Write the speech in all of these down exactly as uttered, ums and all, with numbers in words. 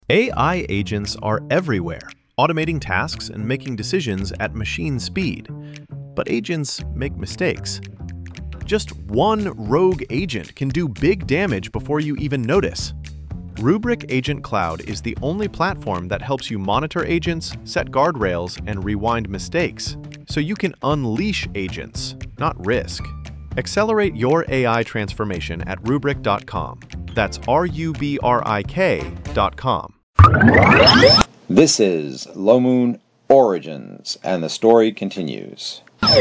A I agents are everywhere, automating tasks and making decisions at machine speed. But agents make mistakes. Just one rogue agent can do big damage before you even notice. Rubrik Agent Cloud is the only platform that helps you monitor agents, set guardrails, and rewind mistakes, so you can unleash agents, not risk. Accelerate your A I transformation at rubrik dot com. That's R U B R I K dot com. This is Low Moon Origins, and the story continues.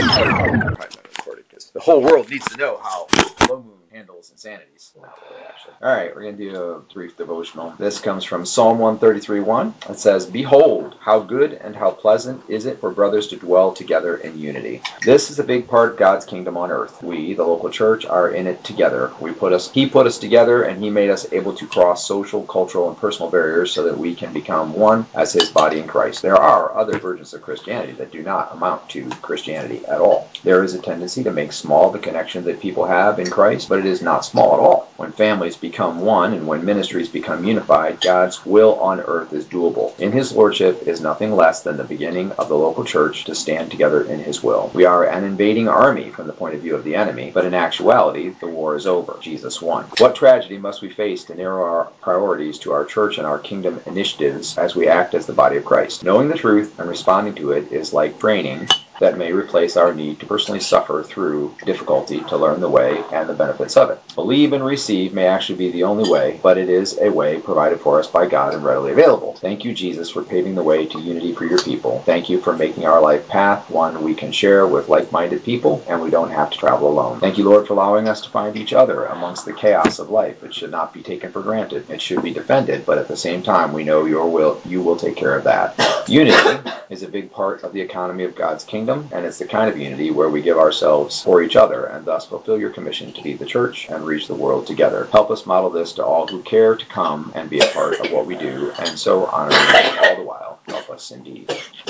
The whole world needs to know how Low Moon handles insanities. Alright, we're going to do a brief devotional. This comes from Psalm one thirty-three one. It says, "Behold, how good and how pleasant is it for brothers to dwell together in unity." This is a big part of God's kingdom on earth. We, the local church, are in it together. We put us, He put us together, and He made us able to cross social, cultural, and personal barriers so that we can become one as His body in Christ. There are other versions of Christianity that do not amount to Christianity at all. There is a tendency to make small the connection that people have in Christ, but it is not small at all. When families become one and when ministries become unified, God's will on earth is doable. In His Lordship is nothing less than the beginning of the local church to stand together in His will. We are an invading army from the point of view of the enemy, but in actuality, the war is over. Jesus won. What tragedy must we face to narrow our priorities to our church and our kingdom initiatives as we act as the body of Christ? Knowing the truth and responding to it is like training that may replace our need to personally suffer through difficulty to learn the way and the benefits of it. Believe and receive may actually be the only way, but it is a way provided for us by God and readily available. Thank you, Jesus, for paving the way to unity for your people. Thank you for making our life path one we can share with like-minded people, and we don't have to travel alone. Thank you, Lord, for allowing us to find each other amongst the chaos of life. It should not be taken for granted. It should be defended, but at the same time, we know your will, you will take care of that. Unity is a big part of the economy of God's kingdom, and it's the kind of unity where we give ourselves for each other and thus fulfill your commission to be the church and reach the world together. Help us model this to all who care to come and be a part of what we do, and so honor you all the while. Help us indeed.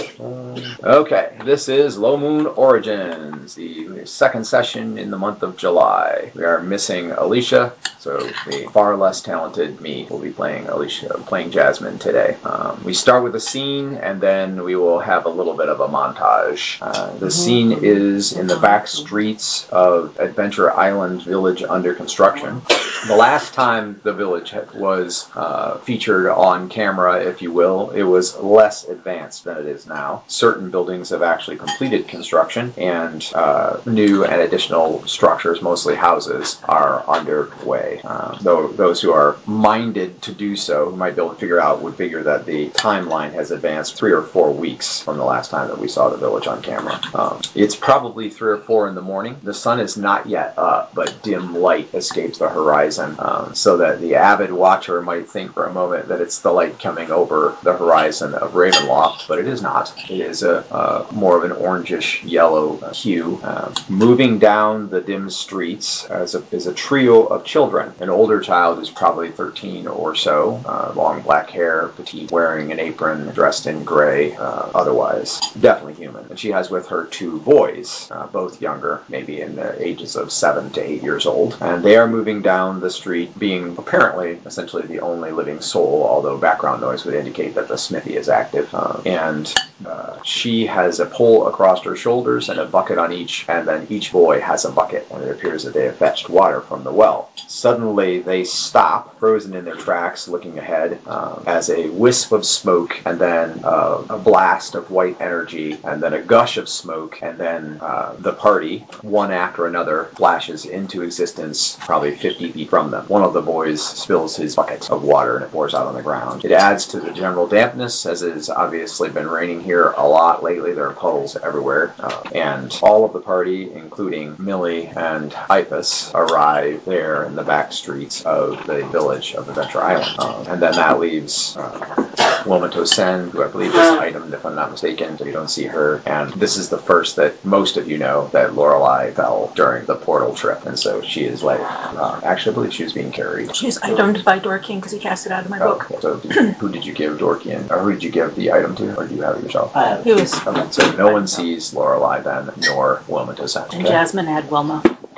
Okay, this is Low Moon Origins, the second session in the month of July. We are missing Alicia, so the far less talented me will be playing Alicia, playing Jasmine today. Um, we start with a scene, and then we will have a little bit of a montage. Uh, the scene is in the back streets of Adventure Island Village under construction. The last time the village was uh, featured on camera, if you will, it was less advanced than it is now. Certain buildings have actually completed construction, and uh, new and additional structures, mostly houses, are underway. Uh, though those who are minded to do so, who might be able to figure out, would figure that the timeline has advanced three or four weeks from the last time that we saw the village on camera. Um, it's probably three or four in the morning. The sun is not yet up, but dim light escapes the horizon, um, so that the avid watcher might think for a moment that it's the light coming over the horizon of Ravenloft, but it is not. It is a, a more of an orangish yellow hue. Uh, moving down the dim streets as a, is a trio of children. An older child is probably thirteen or so, uh, long black hair, petite, wearing an apron, dressed in gray, uh, otherwise definitely human. And she has with her two boys, uh, both younger, maybe in the ages of seven to eight years old. And they are moving down the street, being apparently essentially the only living soul, although background noise would indicate that the smithy is active. Uh, and uh, she has a pole across her shoulders and a bucket on each, and then each boy has a bucket, and it appears that they have fetched water from the well. Suddenly they stop, frozen in their tracks, looking ahead, um, as a wisp of smoke, and then uh, a blast of white energy, and then a gush of smoke, and then uh, the party, one after another, flashes into existence probably fifty feet from them. One of the boys spills his bucket of water, and it pours out on the ground. It adds to the general dampness, as it has obviously been raining here a lot lately. There are puddles everywhere, uh, and all of the party, including Millie and Ipus, arrive there in the back streets of the village of Adventure Island. Um, and then that leaves uh, Womato Sen, who I believe is itemed, if I'm not mistaken, so you don't see her. And this is the first that most of you know that Lorelei fell during the portal trip, and so she is like, uh, actually I believe she was being carried. She's itemed by Dorkeen because he cast it out of my Oh, book. so did, who did you give Dorkeen, or who did you give the item to, or do you have it yourself? Uh, it was. Okay, so no one sees Lorelei then, nor Womato Sen. And Jasmine had Wilma. Okay.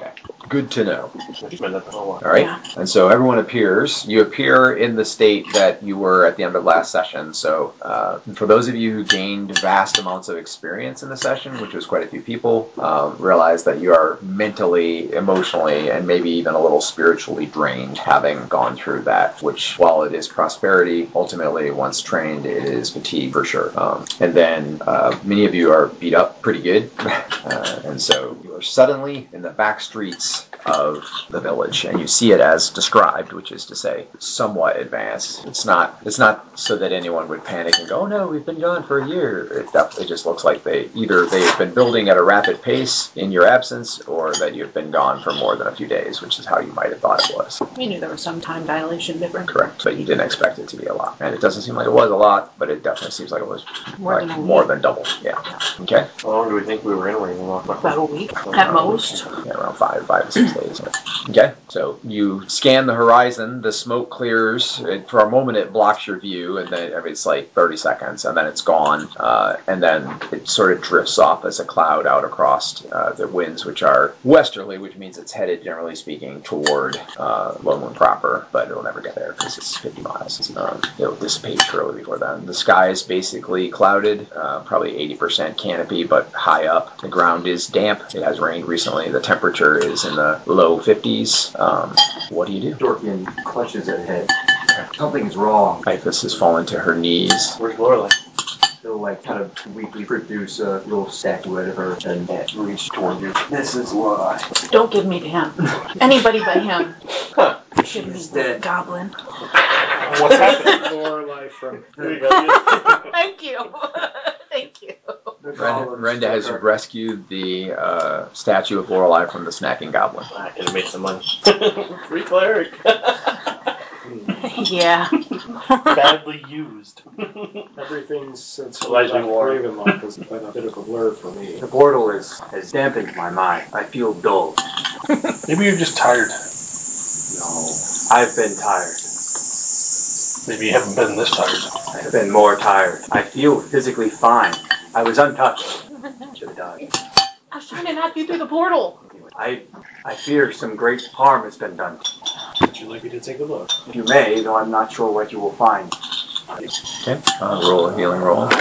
Good to know. All All right. Yeah. And so everyone appears. You appear in the state that you were at the end of last session. So uh, for those of you who gained vast amounts of experience in the session, which was quite a few people, um, realize that you are mentally, emotionally, and maybe even a little spiritually drained having gone through that, which while it is prosperity, ultimately once trained, it is fatigue for sure. Um, and then uh, many of you are beat up pretty good. uh, and so you are suddenly in the back streets of the village, and you see it as described, which is to say, somewhat advanced. It's not. It's not so that anyone would panic and go, "Oh no, we've been gone for a year." It definitely just looks like they either they've been building at a rapid pace in your absence, or that you've been gone for more than a few days, which is how you might have thought it was. We knew there was some time dilation difference. Correct, but you didn't expect it to be a lot, and it doesn't seem like it was a lot, but it definitely seems like it was More like than a more week. than double. Yeah. Okay. How long do we think we were in Ringwalk? About a week at most. Yeah, around five, five to six days. Okay, so you scan the horizon, the smoke clears, it, for a moment it blocks your view, and then it's like thirty seconds, and then it's gone, uh, and then it sort of drifts off as a cloud out across uh, the winds, which are westerly, which means it's headed, generally speaking, toward uh, Lone Moon proper, but it'll never get there because it's fifty miles. Um, it'll dissipate shortly before then. The sky is basically clouded, uh, probably eighty percent canopy, but high up. The ground is damp. It has rained recently. The temperature is in the low fifties. Um, what do you do? Dorkian clutches at head. Something's wrong. Typhus has fallen to her knees. Where's Lorelei? He'll like kind of weakly produce a little statuette of her and reach toward you. This is why. Don't give me to him. Anybody but him. Huh. Shouldn't be He's dead. goblin. What's happening? Lorelei from. Thank you. Thank you. Renda, Renda has rescued the uh, statue of Lorelei from the snacking goblin. I could have made some money. Free cleric. Yeah. Badly used. Everything since Elijah Ward. Ravenloft has been a bit of a blur for me. The portal is, has dampened my mind. I feel dull. Maybe you're just tired. No, I've been tired. Maybe you haven't been this tired. I have been more tired. I feel physically fine. I was untouched. Should have died. I was trying to knock you through the portal. I, I fear some great harm has been done. Would you like me to take a look? You may, though I'm not sure what you will find. Okay, uh, roll a healing roll. Uh,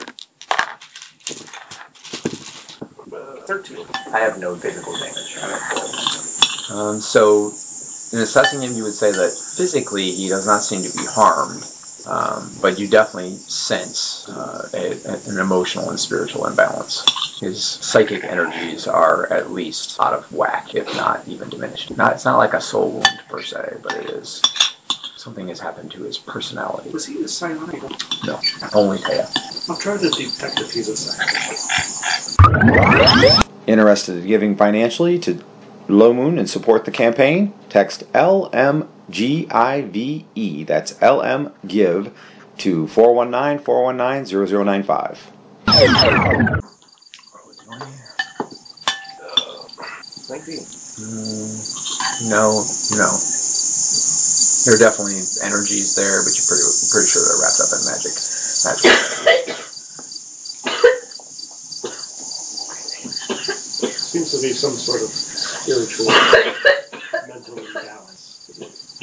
Thirteen. I have no physical damage. Um, so, in assessing him, you would say that physically he does not seem to be harmed, um, but you definitely sense uh, a, an emotional and spiritual imbalance. His psychic energies are at least out of whack, if not even diminished. Not, it's not like a soul wound per se, but it is something has happened to his personality. Was he a psionic? No, only Taya. I'll try to detect if he's a psionic. Interested in giving financially to Low Moon and support the campaign? Text L M G I V E, that's L M Give, to four one nine, four one nine, zero zero nine five. nineteen. Mm, no, no. There are definitely energies there, but you're pretty, pretty sure they're wrapped up in magic. magic. Seems to be some sort of spiritual, mental imbalance.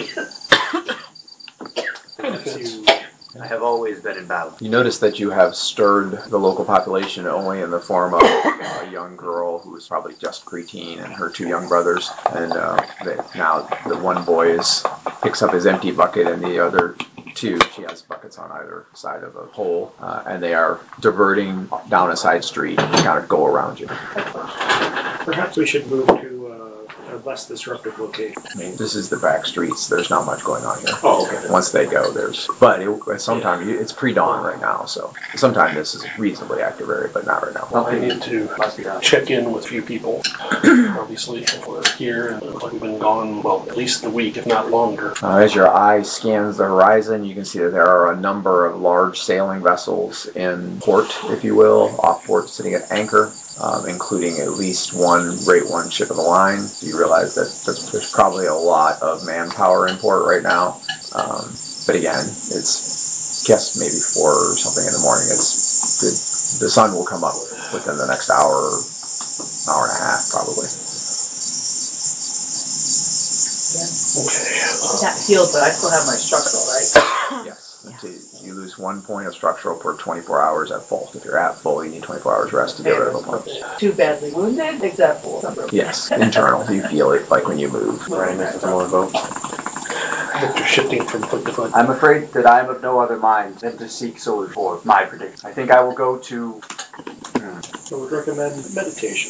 Perhaps you I have always been in battle. You notice that you have stirred the local population only in the form of a young girl who is probably just preteen and her two young brothers. And uh, they, now the one boy is, picks up his empty bucket, and the other two, she has buckets on either side of a pole, uh, and they are diverting down a side street and kind of go around you. Perhaps we should move to uh, a less disruptive location. I mean, this is the back streets. There's not much going on here. Oh, okay. Once they go, there's... But it, sometime, you, it's pre-dawn right now, so sometime this is a reasonably active area, but not right now. Well, I need to check in with a few people. Obviously, if we're here and like we've been gone, well, at least a week, if not longer. Uh, as your eye scans the horizon, you can see that there are a number of large sailing vessels in port, if you will, off port, sitting at anchor. Um, including at least one Great One ship of the line. So you realize that there's, there's probably a lot of manpower in port right now. Um, but again, it's guess maybe four or something in the morning. It's the, the sun will come up within the next hour, hour and a half probably. That's healed, but I still have my structural, right? Yes. Until you lose one point of structural per twenty-four hours at full. If you're at full, you need twenty-four hours rest to get rid of a point. Too badly wounded, except for some Yes, internal. You feel it like when you move. Right, Mister Someone vote. After shifting from foot to foot. I'm afraid that I am of no other mind than to seek solace for my prediction. I think I will go to. Hmm. I would recommend meditation.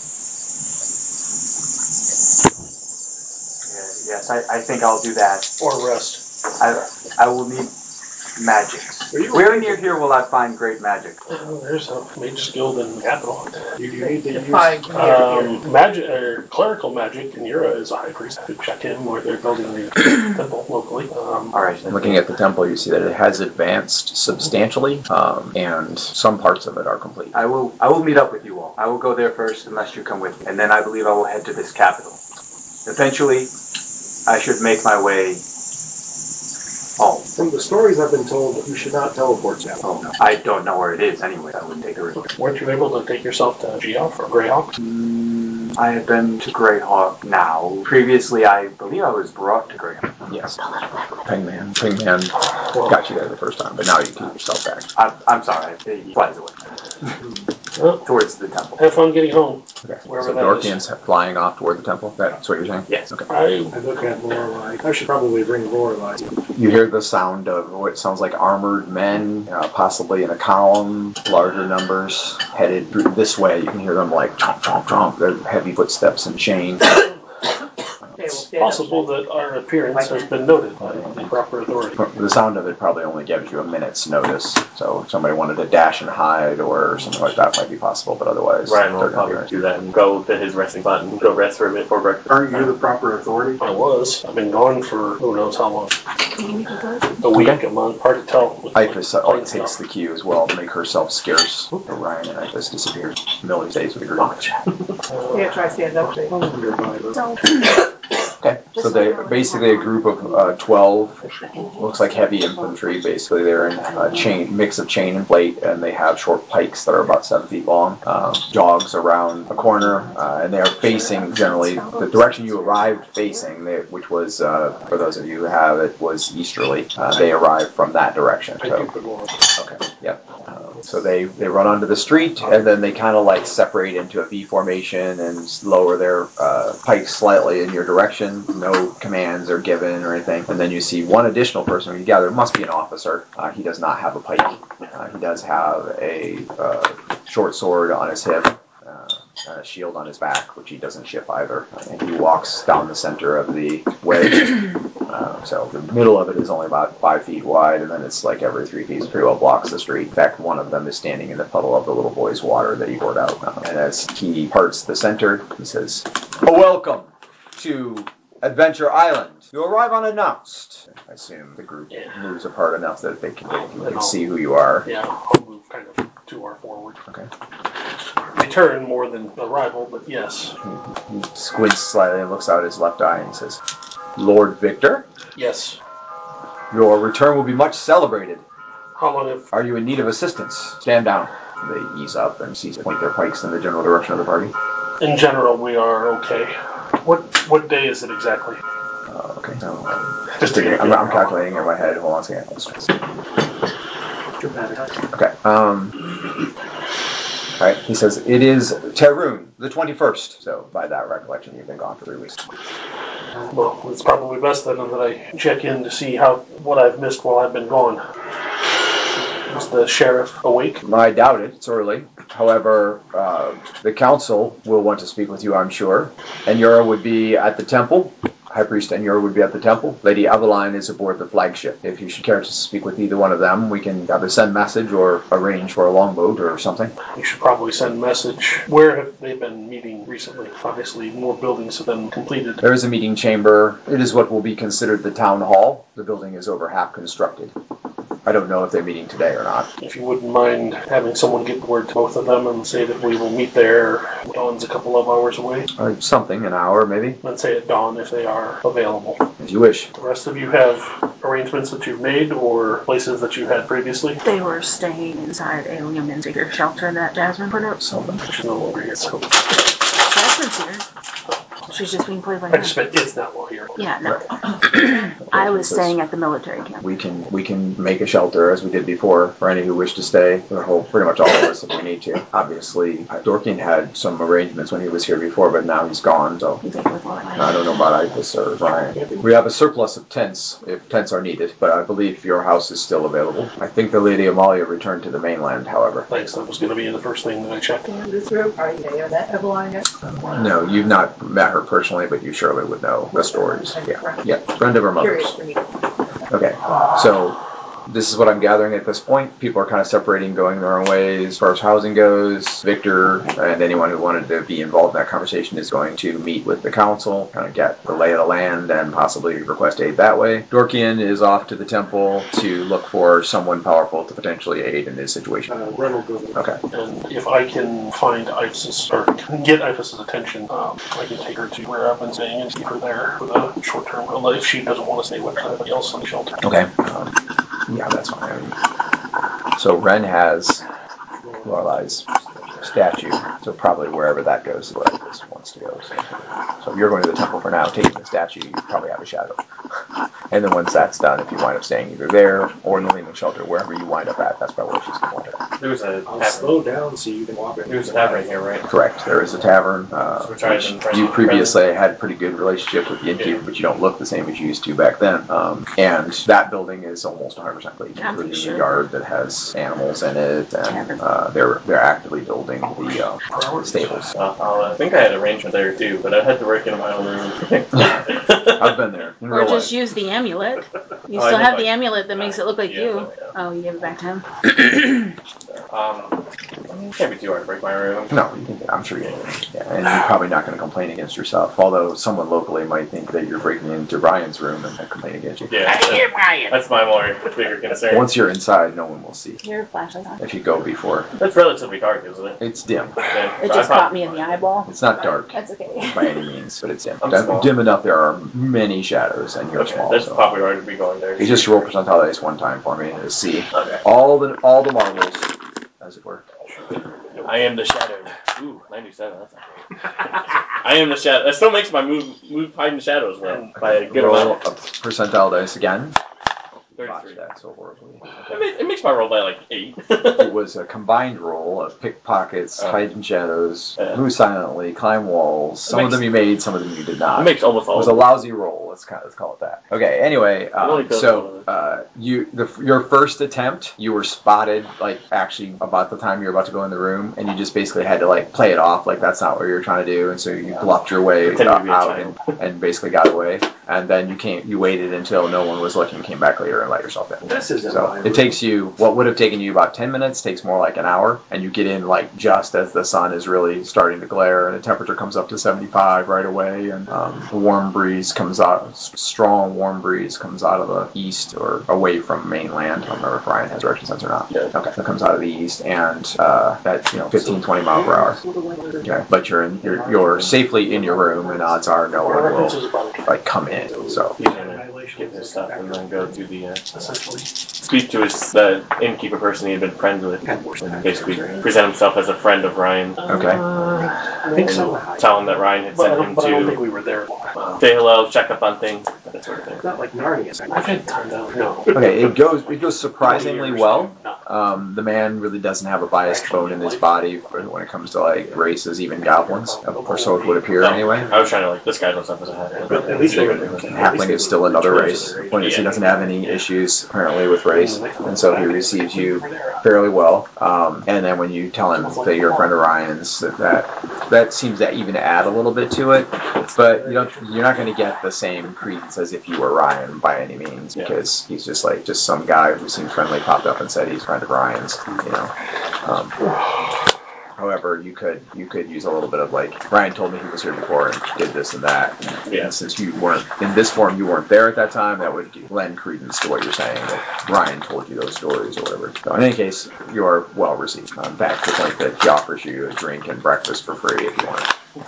Yes, yes I, I think I'll do that. Or rest. I, I will need magic. Where near here will I find great magic? Oh, there's a mage guild in the capital. You, you need to use. Define near here. Um, magic or clerical magic in Yura is a high priest. I could check in where they're building the temple locally. Um, All right. Looking at the temple, you see that it has advanced substantially, um, and some parts of it are complete. I will. I will meet up with you all. I will go there first, unless you come with me, and then I believe I will head to this capital. Eventually, I should make my way home. From the stories I've been told, you should not teleport now. Oh no, I don't know where it is anyway. I wouldn't take a risk. weren't you able to take yourself to Geoff or Greyhawk? Mm, I have been to Greyhawk now. Previously, I believe I was brought to Greyhawk. Yes. Pingman. Pingman got you there the first time, but now you keep yourself back. I'm, I'm sorry. He flies away. Well, Towards the temple. have fun getting home. Okay. Wherever So that Dorkian's flying off toward the temple. That's what you're saying? Yes. Okay. I I look at Lorelei. I should probably bring Lorelei. You hear the sound of what sounds like armored men, uh, possibly in a column, larger numbers, headed through this way. You can hear them like chomp, chomp, chomp. They're heavy footsteps and chains. Okay, we'll It's stand up. possible that our appearance has been noted by the proper authority. The sound of it probably only gives you a minute's notice. So if somebody wanted to dash and hide or something like that might be possible, but otherwise... Ryan will they're gonna probably be- do that and go to his resting spot and go rest for a bit before breakfast. Aren't you the proper authority? I was. I've been gone for who knows how long. Can you go first? A week, Okay. a month, hard to tell. with Ifis uh, plain like, takes stuff. the cue as well to make herself scarce. So Ryan and Ifis disappear. Millie stays with her. Uh, Yeah, try stand up. I wonder by the- So, Okay, so they're basically a group of uh, twelve, looks like heavy infantry. Basically, they're in a chain mix of chain and plate, and they have short pikes that are about seven feet long. Um, jogs around a corner, uh, and they are facing generally the direction you arrived facing, they, which was, uh, for those of you who have it, was easterly. Uh, they arrived from that direction. I So. do good one. Okay, yep. Um, so they, they run onto the street, and then they kind of like separate into a V formation and s- lower their uh, pikes slightly in your direction. No commands are given or anything. And then you see one additional person. You gather it must be an officer. Uh, he does not have a pike. Uh, he does have a uh, short sword on his hip. Uh, and a shield on his back, which he doesn't ship either. And he walks down the center of the wedge. Uh, so the middle of it is only about five feet wide, and then it's like every three feet, it pretty well blocks the street. In fact, one of them is standing in the puddle of the little boy's water that he poured out. Uh, and as he parts the center, he says, "Oh, welcome to Adventure Island. You arrive unannounced." I assume the group Yeah. moves apart enough that they can, they Then can I'll- see who you are. Yeah, I'll move kind of to our forward. Okay. Return more than arrival, but yes. He, he squints slightly and looks out his left eye and he says, "Lord Victor, Yes. your return will be much celebrated. How long have... Are you in need of assistance? Stand down." They ease up and see point their pikes in the general direction of the party. In general, we are okay. What what day is it exactly? Uh, okay. So, um, Just to get I'm, I'm calculating in my head. Hold on a second. Dramatic. Okay. Um. All right. He says it is Terun, the twenty-first. So by that recollection, you've been gone for three weeks. Well, it's probably best then that I check in to see how what I've missed while I've been gone. Is the sheriff awake? I doubt it. It's early. However, uh, the council will want to speak with you, I'm sure. And Yura would be at the temple. High Priest and Yura would be at the temple. Lady Eveline is aboard the flagship. If you should care to speak with either one of them, we can either send message or arrange for a longboat or something. You should probably send message. Where have they been meeting recently? Obviously, more buildings have been completed. There is a meeting chamber. It is what will be considered the town hall. The building is over half constructed. I don't know if they're meeting today or not. If you wouldn't mind having someone get word to both of them and say that we will meet there. Dawn's a couple of hours away. Or something, an hour maybe, Let's say at dawn if they are available. if you wish. The rest of you have arrangements that you've made or places that you had previously? they were staying inside Alien Insecure Shelter that Jasmine put up. So, She's no longer here, so. Jasmine's here. She's just being played by I him. just meant it's not while here. Yeah, no. I was staying at the military camp. We can we can make a shelter as we did before for any who wish to stay. The whole, pretty much all of us if we need to. Obviously, Dorkin had some arrangements when he was here before, but now he's gone. So You take it with one. I don't know about Ipus or Ryan. We have a surplus of tents if tents are needed, but I believe your house is still available. I think the Lady Amalia returned to the mainland, however. Thanks, that was going to be the first thing that I checked. In this room, are you there, that Evelyn? No, you've not met her personally, but you surely would know the stories. Yeah, yeah, friend of her mother's. Curious for me. Okay, so this is what I'm gathering at this point. People are kind of separating, going their own ways as far as housing goes. Victor and anyone who wanted to be involved in that conversation is going to meet with the council, kind of get the lay of the land and possibly request aid that way. Dorkian is off to the temple to look for someone powerful to potentially aid in this situation. Uh, Ren will go there. Okay. And if I can find Isis, or get Isis' attention, um, I can take her to where I've been staying and keep her there for the short term. Well, if she doesn't want to stay with anybody else in the shelter. Okay. Um, yeah, that's fine. So Ren has Lorelai's statue, so probably wherever that goes is where Isis wants to go. So, so if you're going to the temple for now, taking the statue, you probably have a shadow. And then once that's done, if you wind up staying either there or in the Leaning Shelter, wherever you wind up at, that's probably where she's going to wind up at. There's a I'll tavern. slow down so you can walk it. There's a tavern here, right? Correct. There is a tavern, uh, Which I which had been you present- previously had a pretty good relationship with the innkeeper, Yeah. but you don't look the same as you used to back then. Um, and that building is almost one hundred percent complete, I'm including sure. the yard that has animals in it, and Tavern. uh, they're they're actively building the uh, stables. Uh, uh, I think I had arrangement there too, but I had to work in my own room. I've been there in Or real just life. use the amulet. You Oh, I still did have like- the amulet that makes it look like Yeah, you. yeah. Oh, you gave it back to him? Um, it can't be too hard to break my room. No, you can, I'm sure you can. Yeah, and you're probably not going to complain against yourself, although someone locally might think that you're breaking into Brian's room and complain against you. Yeah, that- that's my more bigger concern. Once you're inside, no one will see Your flashlight's on. if you go before. That's relatively dark, isn't it? It's dim. Okay. It So just I caught prob- me in the eyeball. It's not dark That's okay. by any means, but it's dim. I'm Dim- small. dim enough there are many shadows, and you're Okay, small. that's So. probably hard to be going there. You just roll percentile dice one time for me to see Okay. all the all the marbles, as it were. I am the shadow. Ooh, ninety-seven. That's not great. I am the shadow. That still makes my move move hide in the shadows well by a good Roll amount. a percentile dice again. Botched thirty-three. that so horribly. It, ma- it makes my roll by like eight. It was a combined roll of pickpockets, Oh. hide in shadows, Yeah. move silently, climb walls. Some of makes- them you made, some of them you did not. It makes almost It all was of a it. lousy roll. Let's kind of, let's call it that. Okay. Anyway, It only um, goes so one of uh, you the your first attempt, you were spotted like actually about the time you were about to go in the room, and you just basically had to like play it off like that's not what you were trying to do, and so you bluffed your way Pretended to be a out and, child. and basically got away. And then you came, you waited until no one was looking, came back later and let yourself in. This isn't So my it takes you, what would have taken you about ten minutes takes more like an hour, and you get in like just as the sun is really starting to glare, and the temperature comes up to seventy-five right away, and um, a warm breeze comes out, s- strong warm breeze comes out of the east or away from mainland. I don't remember if Ryan has direction sense or not. Yeah. Okay, it comes out of the east, and uh, at you know fifteen, twenty mile per hour. Okay, but you're in, you're, you're safely in your room, and odds are no one will like come in. So He's gonna get his stuff and then go to the uh, Essentially. speak to his the innkeeper person he had been friends with, and basically present himself as a friend of Ryan. okay. I think so. And tell him that Ryan had But I sent don't, him but I don't think to we were there. say hello, check up on things, that sort of thing. It's not like Narnia. I've had time down. No. Okay, it goes it goes surprisingly well. Um, the man really doesn't have a biased bone in his body when it comes to like races, even goblins, or so it would appear anyway. I was trying to like this guy knows up as a hat. At least they were- Halfling is still another race. The point is he doesn't have any issues apparently with race, and so he receives you fairly well. Um, and then when you tell him that you're a friend of Ryan's, that that, that seems to even add a little bit to it. But you don't, you're not going to get the same credence as if you were Ryan by any means, because he's just like just some guy who seems friendly popped up and said he's a friend of Ryan's. You know. Um, However, you could you could use a little bit of like Ryan told me he was here before and did this and that. And, Yeah. and since you weren't in this form, you weren't there at that time. That would lend credence to what you're saying that Ryan told you those stories or whatever. So in any case, you are well received. Um, back to the point that he offers you a drink and breakfast for free if you want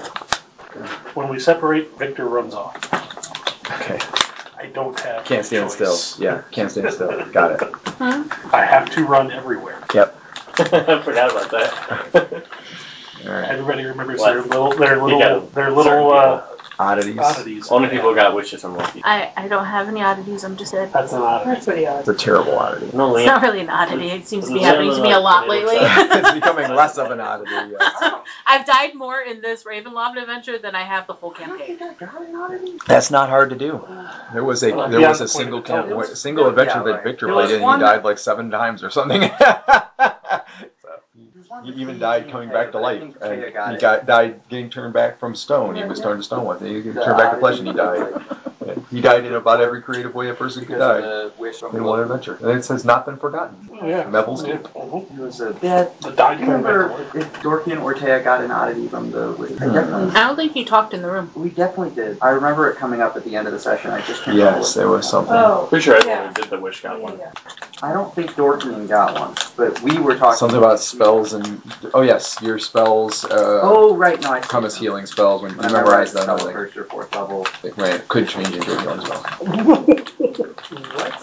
it. When we separate, Victor runs off. Okay. I don't have. Can't a stand choice. still. Yeah. Can't stand still. Got it. I have to run everywhere. Yep. I forgot about that. All right. Everybody remembers What? their little, their You little, got their certain little uh, Oddities. Oddities. Only people who got wishes and lucky. I, I don't have any oddities. I'm just a. That's an oddity. That's pretty odd. It's a terrible oddity. No, It's Liam. not really an oddity. It seems to be No, happening no, to me no, a lot no, lately. It's becoming less of an oddity. Yes. I've died more in this Ravenloft adventure than I have the full campaign. That's not hard to do. There was a Well, there yeah, was a the point single of the camp, tale. a single adventure Yeah, that right. Victor There played was in. He one died like seven times or something. He even died coming back to life. And he got died getting turned back from stone. He was turned to stone once. He got turned back to flesh and he died. He died in about every creative way a person could die in one adventure. And it says not been forgotten. Oh, yeah. Meville's Yeah. Keep. Mhm. It was a Yeah, The died do you coming back to remember life. if Dorothy and Ortega got an oddity from the... I definitely, I don't think you talked in the room. we definitely did. I remember it coming up at the end of the session. I just can't Yes, there remember was something. Oh. Pretty sure everyone Yeah. who did the wish got one. Yeah. what- I don't think Dorothy got one, but we were talking... Something about spells and oh yes, your spells uh, Oh, right, no, I see. come as healing spells when you When I memorize memorized them. spell Like, first or fourth level. right, could change into a healing spell. What?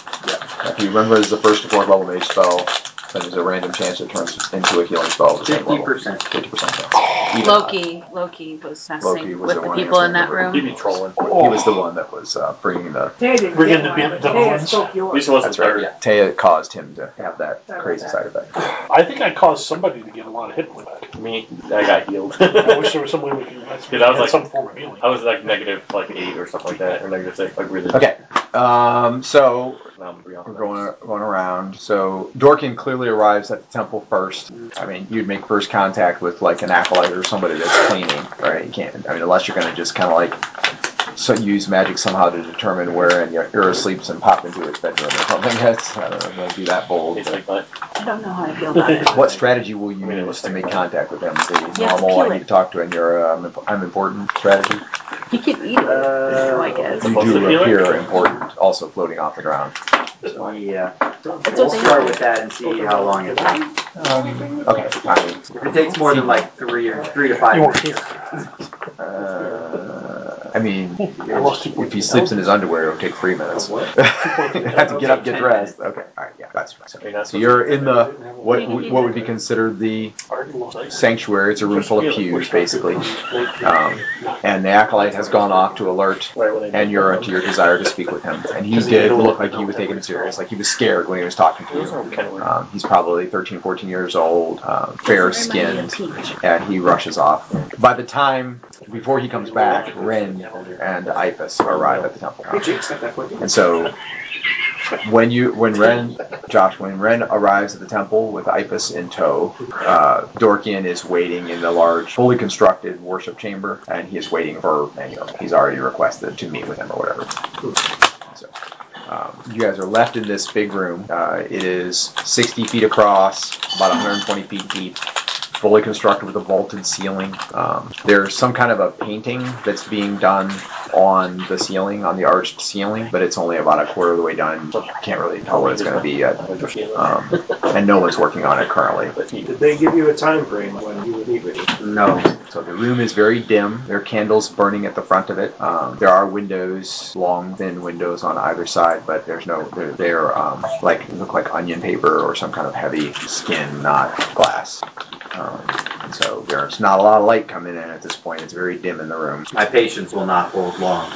If you remember as the first or fourth level mage spell, then there's a random chance it turns into a healing spell at the same Fifty level. percent. Fifty percent chance. Even Loki, Loki was messing Loki was with the the one people who in that was room. He'd be trolling. He was the one that was uh, bringing the. Taya didn't We're get getting to one, be but the Taya ones. spoke At yours. least it wasn't That's right. third. Yeah, Taya caused him to have that Sorry crazy about side effect. I think I caused somebody to get a lot of hit points back. Me, I got healed. I wish there was some way we could that's Yeah, that was had like- some form of healing. I was like negative like eight or something like that, or negative six, like really. Okay, um, so Now I'm beyond we're that. going going around. So Dorkin clearly arrives at the temple first. I mean, you'd make first contact with like an acolyte or somebody that's cleaning, right? You can't. I mean, unless you're going to just kind of like so use magic somehow to determine where Ira sleeps and pop into his bedroom or something. That's I don't know. Don't be that bold. Tastes like that. I don't know how to feel about it. What strategy will you I mean, it use looks to like make that. contact with them? The have to normal, kill I need it. to talk to, and your um, I'm important strategy. You can eat it, Uh, I guess. You Supposed do to feel it? appear important, also floating off the ground. Yeah. It's We'll okay. start with that and see how long it takes. Um, okay, fine. If it takes more than like three or three to five You weren't minutes. here. Uh, I mean, I lost two if points. he sleeps in his underwear, it'll take three minutes. You have to get up, get dressed. Okay, all right, yeah, that's fine. Okay, that's So you're in the what what would be considered the sanctuary. It's a room full of pews, basically. Um, and the acolyte has gone off to alert and you're to your desire to speak with him. And he did look like he was taking it serious, like he was scared when he was talking to you. Um, he's probably thirteen, fourteen years old, um, fair-skinned, and he rushes off. By the time, before he comes back, Ren and Ipus arrive at the temple. And so, when you, when Ren, Josh, when Ren arrives at the temple with Ipus in tow, uh, Dorkian is waiting in the large, fully constructed worship chamber, and he is waiting for, and, you know, he's already requested to meet with him or whatever. So, um, you guys are left in this big room. Uh, it is sixty feet across, about one hundred twenty feet deep. Fully constructed with a vaulted ceiling. Um, there's some kind of a painting that's being done on the ceiling, on the arched ceiling, but it's only about a quarter of the way done. Can't really tell what it's going to be yet. Um, and no one's working on it currently. Did they give you a time frame when you would meet with you? No. So the room is very dim. There are candles burning at the front of it. Um, there are windows, long, thin windows on either side, but there's no, they're, they're um, like, look like onion paper or some kind of heavy skin, not glass. Um, and so there's not a lot of light coming in at this point. It's very dim in the room. My patience will not hold long.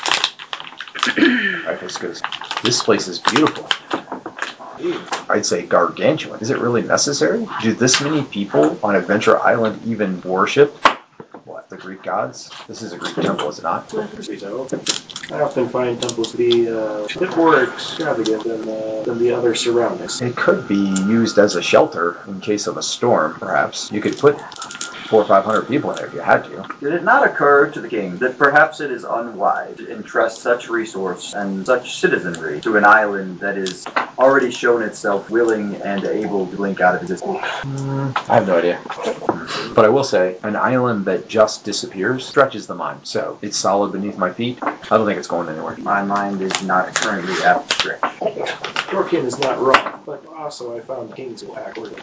I guess because this place is beautiful. I'd say gargantuan. Is it really necessary? Do this many people on Adventure Island even worship what, the Greek gods? This is a Greek temple, is it not? I often find temples to be uh, a bit more extravagant than, uh, than the other surroundings. It could be used as a shelter in case of a storm, perhaps. You could put four or five hundred people in there if you had to. Did it not occur to the king that perhaps it is unwise to entrust such resource and such citizenry to an island that is already shown itself willing and able to blink out of existence? Mm, I have no idea. But I will say, an island that just disappears stretches the mind. So it's solid beneath my feet. I don't think it's going anywhere. My mind is not currently at the stretch. Dorkin is not wrong, but also I found kings backwards.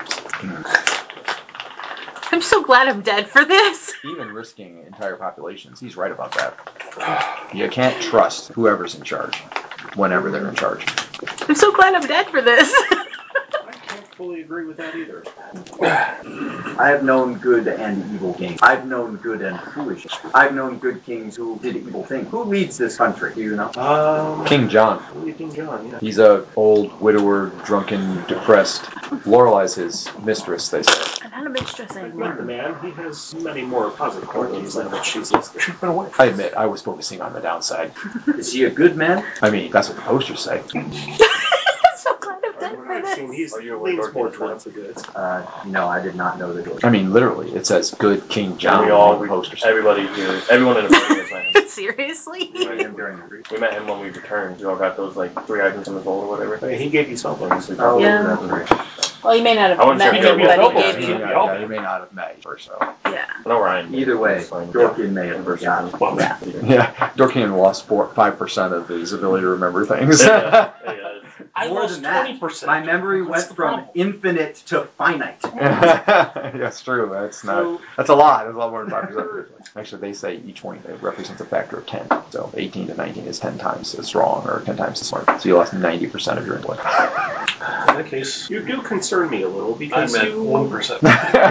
I'm so glad I'm dead for this. Even risking entire populations, he's right about that. You can't trust whoever's in charge, whenever they're in charge. I'm so glad I'm dead for this. I can't fully agree with that either. I have known good and evil kings. I've known good and foolish. I've known good kings who did evil things. Who leads this country? Do you know? Um, King John. King John, yeah. He's a old widower, drunken, depressed. Lorelai's his mistress, they say. I'm not a mistress Like anymore. the man, he has many more positive qualities than what she's listed. She's been away. I admit, I was focusing on the downside. Is he a good man? I mean, that's what the posters say. I'm so glad I'm done From for what I've seen, this. he's Are you aware leans of more Dorothy towards the goods. Uh, no, I did not know that. I mean, literally, it says "Good King John" And we all, on the we, posters. everybody here, everyone in the party has met him. Seriously? I met him during the brief. We met him when we returned. We all got those like three items in the bowl or whatever. I mean, he gave you something. Oh, Yeah. that's right. Well, you may not have I wasn't met sure him, if he but gave he you gave a you. Yeah, yeah, you may not have met you first, so. Yeah. I know Ryan. Either way, It's fine. Dorkin may have forgotten. Well, Yeah. Yeah, Dorkin lost four, five percent of his ability to remember things. Yeah, yeah, yeah. I More lost than that, twenty percent. my memory went from infinite to finite. That's true. That's not. So, That's a lot. That's a lot more than five percent. Actually, they say each one represents a factor of ten. So eighteen to nineteen is ten times as strong, or ten times as smart. So you lost ninety percent of your intellect. In that case, you do concern me a little I because meant you... one percent.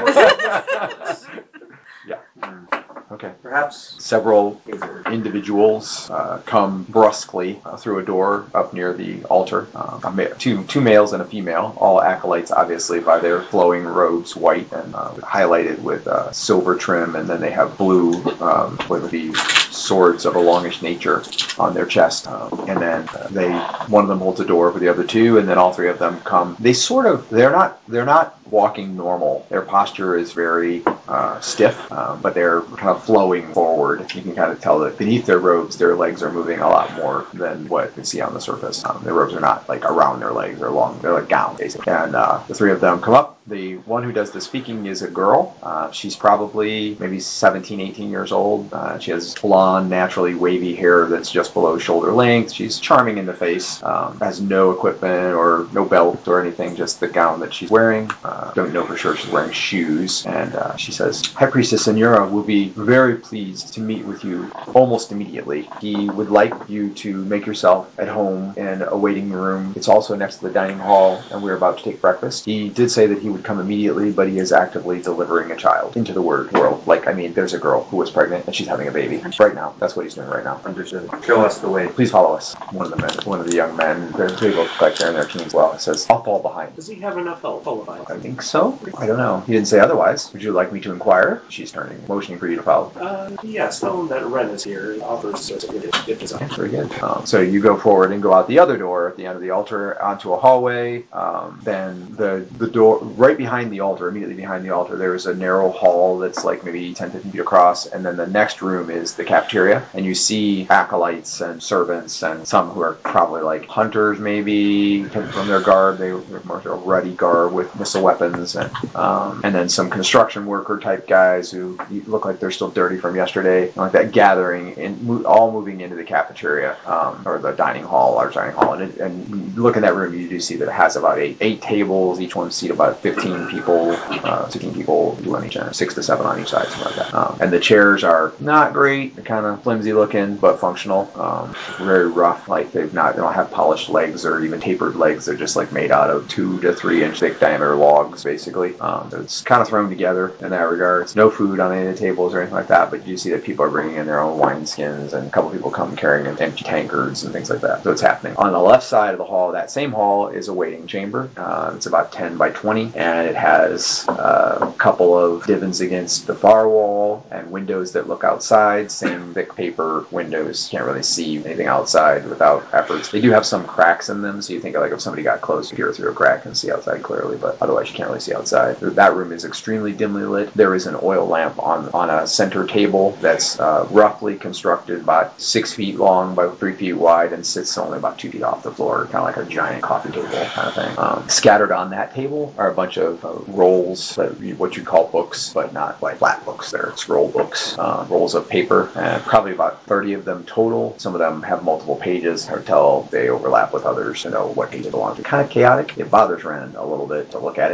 Yeah. Okay. Perhaps Several individuals uh, come brusquely uh, through a door up near the altar. Uh, a ma- two two males and a female, all acolytes, obviously, by their flowing robes, white and uh, highlighted with uh, silver trim, and then they have blue um, with the swords of a longish nature on their chest. Um, and then uh, they, one of them holds a door for the other two, and then all three of them come. They sort of, they're not, they're not walking normal. Their posture is very uh, stiff, um, but they're kind of flowing forward. You can kind of tell that beneath their robes, their legs are moving a lot more than what you can see on the surface. Um, their robes are not like around their legs; they're long. They're like gown, basically. And uh, the three of them come up. The one who does the speaking is a girl. Uh, she's probably maybe seventeen, eighteen years old. Uh, she has blonde, naturally wavy hair that's just below shoulder length. She's charming in the face. Um, has no equipment or no belt or anything, just the gown that she's wearing. Uh, don't know for sure she's wearing shoes. And uh, she says, High Priestess Senora will be very pleased to meet with you almost immediately. He would like you to make yourself at home in a waiting room. It's also next to the dining hall, and we're about to take breakfast. He did say that he would come immediately, but he is actively delivering a child into the word world. Like, I mean, there's a girl who was pregnant, and she's having a baby right now. That's what he's doing right now. understood. Show us the way. Please follow us. One of the men, one of the young men, they're, they both look like they're in their teens. Well, it says, I'll fall behind. Does he have enough help? I think so. I don't know. He didn't say otherwise. Would you like me to inquire? She's turning, motioning for you to follow. Uh, yes, tell him that Ren is here. He offers us a good, good design. Okay, very good. Um, so you go forward and go out the other door at the end of the altar onto a hallway. Um, then the the door right behind the altar, immediately behind the altar, there is a narrow hall that's like maybe ten, fifteen feet across. And then the next room is the cafeteria. And you see acolytes and servants and some who are probably like hunters, maybe from their garb. They were more sort of ruddy garb with missile weapons, and um, and then some construction worker type guys who look like they're still dirty from yesterday, like that, gathering and mo- all moving into the cafeteria um, or the dining hall, large dining hall. And, it, and when you look in that room, you do see that it has about eight eight tables. Each one seat about fifteen people, uh, sixteen people, two on each end, six to seven on each side, something like that. Um, and the chairs are not great. They're kind of flimsy looking, but functional. Um, very rough. Like they've not, they don't have polished legs or even tapered legs. They're just like made out of two to three inch thick diameter logs, basically. Um, so it's kind of thrown together in that regard. It's no food on any of the tables or anything like that, but you see that people are bringing in their own wine skins, and a couple people come carrying in empty tankards and things like that. So it's happening. On the left side of the hall, that same hall, is a waiting chamber. Uh, it's about ten by twenty, and it has uh, a couple of divans against the far wall and windows that look outside. Same thick paper windows. Can't really see anything outside without efforts. They do have some cracks in them, so you think like if somebody got close, you peer through a crack and see outside clearly, but otherwise you can't really see outside. That room is extremely dimly lit. There is an oil lamp on on a center table that's uh, roughly constructed about six feet long by three feet wide and sits only about two feet off the floor, kind of like a giant coffee table kind of thing. Um, scattered on that table are a bunch of uh, rolls, that you, what you call books, but not like flat books. They're scroll books, uh, rolls of paper, and probably about thirty of them total. Some of them have multiple pages, or tell they overlap with others to know what page they belong to. Kind of chaotic. It bothers Ren a little bit to look at it.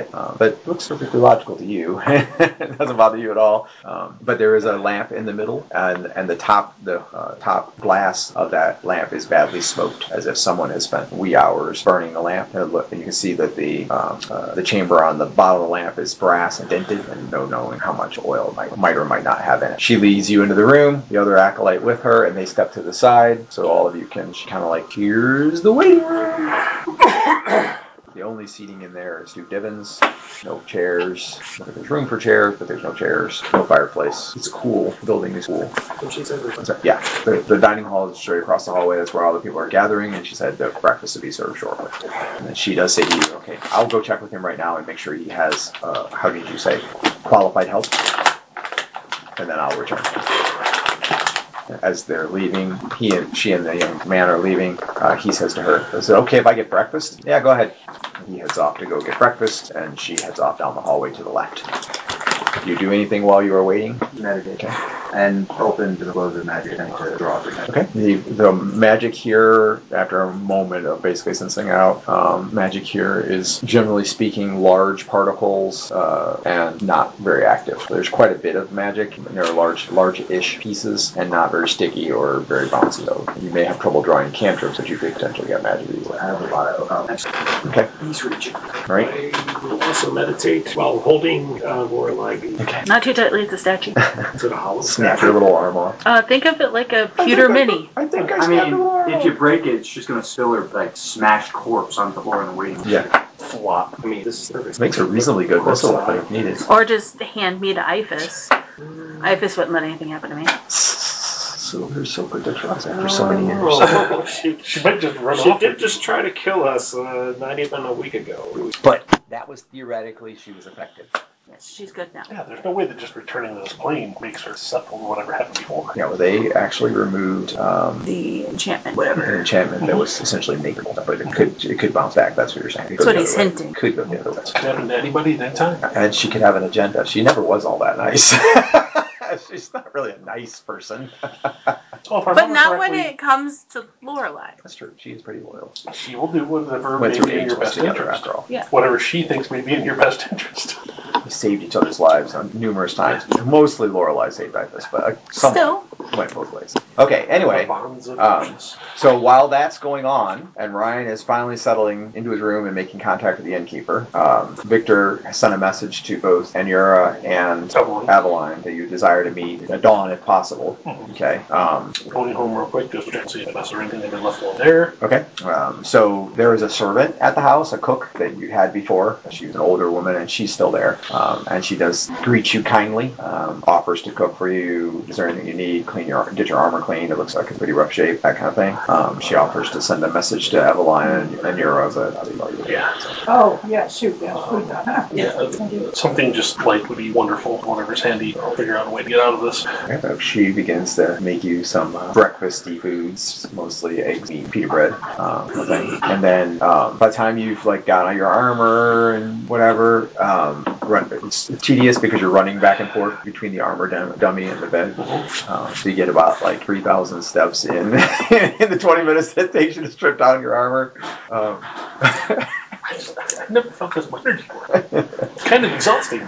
it, um, but it looks perfectly logical to you. It doesn't bother you at all. Um, but there is a lamp in the middle, and and the top the uh, top glass of that lamp is badly smoked, as if someone has spent wee hours burning the lamp. And, look, and you can see that the um, uh, the chamber on the bottom of the lamp is brass and dented, and no knowing how much oil it might, might or might not have in it. She leads you into the room, the other acolyte with her, and they step to the side, so all of you can kind of like, here's the waiting room. The only seating in there is two divans, no chairs. There's room for chairs, but there's no chairs, no fireplace. It's cool. The building is cool. So, yeah, the, the dining hall is straight across the hallway. That's where all the people are gathering, and she said that breakfast will be served shortly. And then she does say to you, okay, I'll go check with him right now and make sure he has, uh, how did you say, qualified help? And then I'll return. As they're leaving, he and she and the young man are leaving, uh, he says to her, is it okay if I get breakfast? Yeah, go ahead. He heads off to go get breakfast, and she heads off down the hallway to the left. Do you do anything while you are waiting? Meditate. Okay. And open to the close of magic and to draw for magic. Okay. The, the magic here, after a moment of basically sensing out, um, magic here is, generally speaking, large particles uh, and not very active. There's quite a bit of magic. There are large, large-ish pieces and not very sticky or very bouncy, though. You may have trouble drawing cantrips, but you could potentially get magic easily. I have a lot of um, Okay. He's reaching. All right. I will also meditate while holding uh, Lorelei Okay. Not too tightly at the statue. to the hollow. Snap your little arm off. Uh, think of it like a pewter mini. I think I, I snapped your little mean, arm if off. you break it, it's just going to spill her, like, smashed corpse onto the floor in the waiting room. Yeah. Flop. I mean, this is perfect. Makes a reasonably good missile if needed. Or just hand me to Ifis. Ifis wouldn't let anything happen to me. Silver's so predictable after so many years. Oh, she, She might just run she off. did just try to kill us uh, not even a week ago. But that was theoretically she was effective. Yes, she's good now. Yeah, there's no way that just returning to this plane makes her susceptible to whatever happened before. Yeah, well, they actually removed um, The enchantment, an whatever. enchantment that was essentially naked, but it could it could bounce back. That's what you're saying. It That's could what go he's the other way. hinting. Could go the other way. Could happen to anybody at any time. And she could have an agenda. She never was all that nice. She's not really a nice person. Well, if I But remember not when correctly, it comes to Lorelei. That's true. She is pretty loyal. she will do whatever Went may through be in your angels best together interest. after all. Yeah. Whatever she thinks may be in your best interest. We saved each other's lives on numerous times. Mostly Lorelei saved Ifis, but uh, some Still. went both ways. Okay. Anyway. The bonds of Um, business. So while that's going on, and Ryan is finally settling into his room and making contact with the innkeeper, um, Victor has sent a message to both Anura and Evelyn. Aveline that you desire to meet at dawn if possible. Mhm. Okay. Um, Going home real quick just to check see if that's or anything they've been left on there. okay. Um, so there is a servant at the house, a cook that you had before. She was an older woman, and she's still there. Um, and she does greet you kindly, um, offers to cook for you. Is there anything you need? Clean your get your armor cleaned. It looks like in pretty rough shape. That kind of thing. Um, she offers to send a message to Eveline and, and Nero, but Yeah. Oh, yeah, shoot, yeah, food done, huh? Yeah, uh, something just light would be wonderful. Whatever's handy, I'll figure out a way to get out of this. so she begins to make you some uh, breakfasty foods, mostly eggs, meat, pita bread, um, kind of thing. And then um, by the time you've like got on your armor and whatever, um, run, it's tedious because you're running back and forth between the armor dum- dummy and the bed. Um, so you get about like three thousand steps in in the twenty minutes that it takes you to strip down your armor. Um, I, just, I, I never felt this much energy for it. It's kind of exhausting.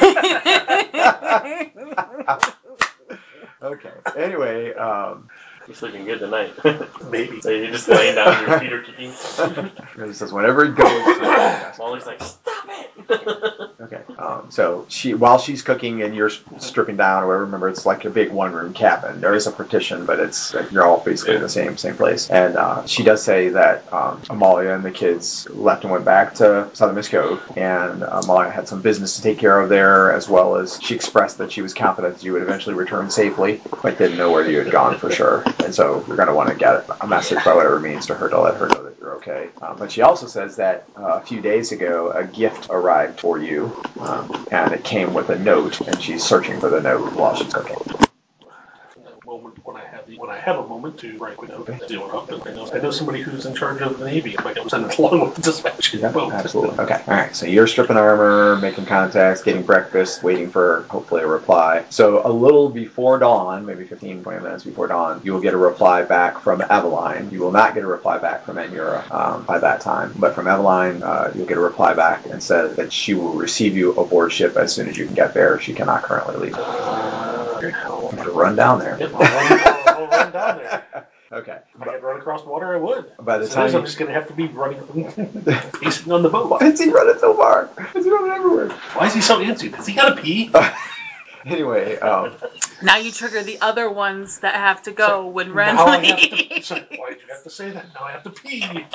okay. Anyway, um, You're sleeping good tonight. Maybe. So you're just laying down, your feet are kicking. it says whenever it goes. Molly's like, stop it! Okay. Um, so she, while she's cooking and you're stripping down or whatever, remember it's like a big one-room cabin. There is a partition, but it's like, you're all basically in the same same place. And uh, she does say that um, Amalia and the kids left and went back to Southern Miss Cove, and Amalia had some business to take care of there, as well as she expressed that she was confident that you would eventually return safely, but didn't know where you had gone for sure. And so you're going to want to get a message by whatever means to her to let her know that you're okay. Um, but she also says that uh, a few days ago a gift arrived for you. Um, and it came with a note, and she's searching for the note while she's cooking. Moment when I have the, when I have a moment. moment to write a note and deal it up. And I know, I know somebody who's in charge of the Navy. I might send it along with the dispatch. Yeah, boat. absolutely. Okay. All right. So you're stripping armor, making contacts, getting breakfast, waiting for hopefully a reply. So a little before dawn, maybe fifteen, twenty minutes before dawn, you will get a reply back from Eveline. You will not get a reply back from Enura um, by that time, but from Eveline, uh, you'll get a reply back and says that she will receive you aboard ship as soon as you can get there. She cannot currently leave. Uh, I'm gonna run down there. I'll, run, I'll, I'll run down there. Okay. If I could run across the water, I would. By the So time I'm just going to have to be running, pacing on the boat. Why is he running so far? Is he running everywhere? Why is he so antsy? Does he got to pee? Anyway, um, Now you trigger the other ones that have to go So, when Ren now I have leaves. to, so why did you have to say that? Now I have to pee.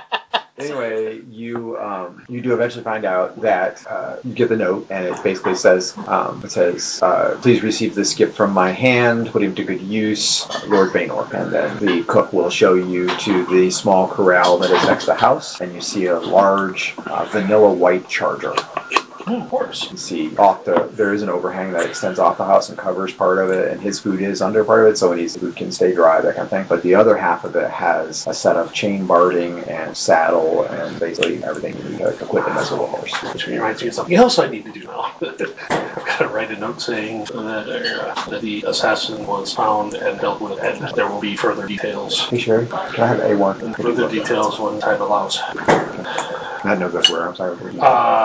anyway, you um, you do eventually find out that uh, you get the note, and it basically says um, it says uh, please receive this gift from my hand, put him to good use, uh, Lord Baynor. And then the cook will show you to the small corral that is next to the house, and you see a large uh, vanilla white charger. Oh, of course. You see off the there is an overhang that extends off the house and covers part of it, and his food is under part of it, so his food can stay dry, that kind of thing. But the other half of it has a set of chain barding and saddle and basically everything you need to equip him as a little horse. Which reminds me of something else I need to do now. I've got to write a note saying that, uh, that the assassin was found and dealt with, and there will be further details. Hey Sherry, can I have A one? And further details when time allows. I had no guess where, I'm sorry. Uh,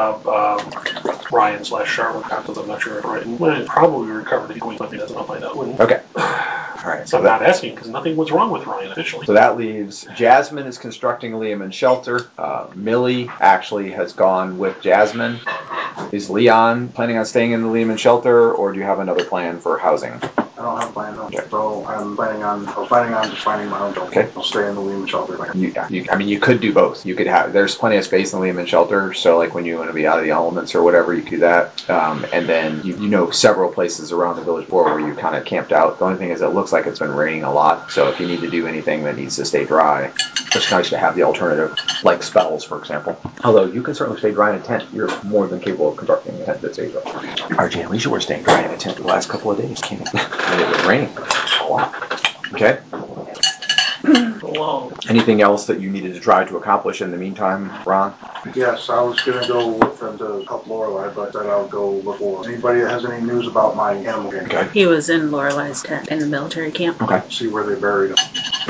uh, Ryan slash Charlotte, because I'm not sure if Ryan well, probably recovered the point, but he doesn't. I'll find out when. Okay. All right. So So I'm that, not asking because nothing was wrong with Ryan officially. so that leaves Jasmine is constructing Leomund shelter. Uh, Millie actually has gone with Jasmine. Is Leon planning on staying in the Leomund shelter, or do you have another plan for housing? I don't have a plan, no. So I'm planning on, I'm planning on just finding my own shelter. Okay. I'll stay in the Lehman shelter. You, you, I mean, you could do both. You could have. There's plenty of space in the Leomund shelter, so like when you want to be out of the elements or whatever, you could do that. Um, and then you, you know several places around the village floor where you kind of camped out. The only thing is, it looks like it's been raining a lot. So if you need to do anything that needs to stay dry, it's nice to have the alternative, like spells, for example. Although you can certainly stay dry in a tent. You're more than capable of constructing a tent that stays dry. R J and Alicia were staying dry in a tent the last couple of days. And it was raining a lot. Okay. Whoa. Anything else that you needed to try to accomplish in the meantime, Ron? Yes, I was gonna go with them to help Lorelei, but then I'll go look for anybody that has any news about my animal game. Okay. He was in Lorelei's tent in the military camp. Okay. See where they buried him.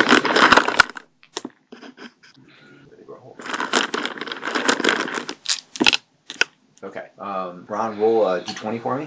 Okay. Um, Ron, roll a d twenty for me.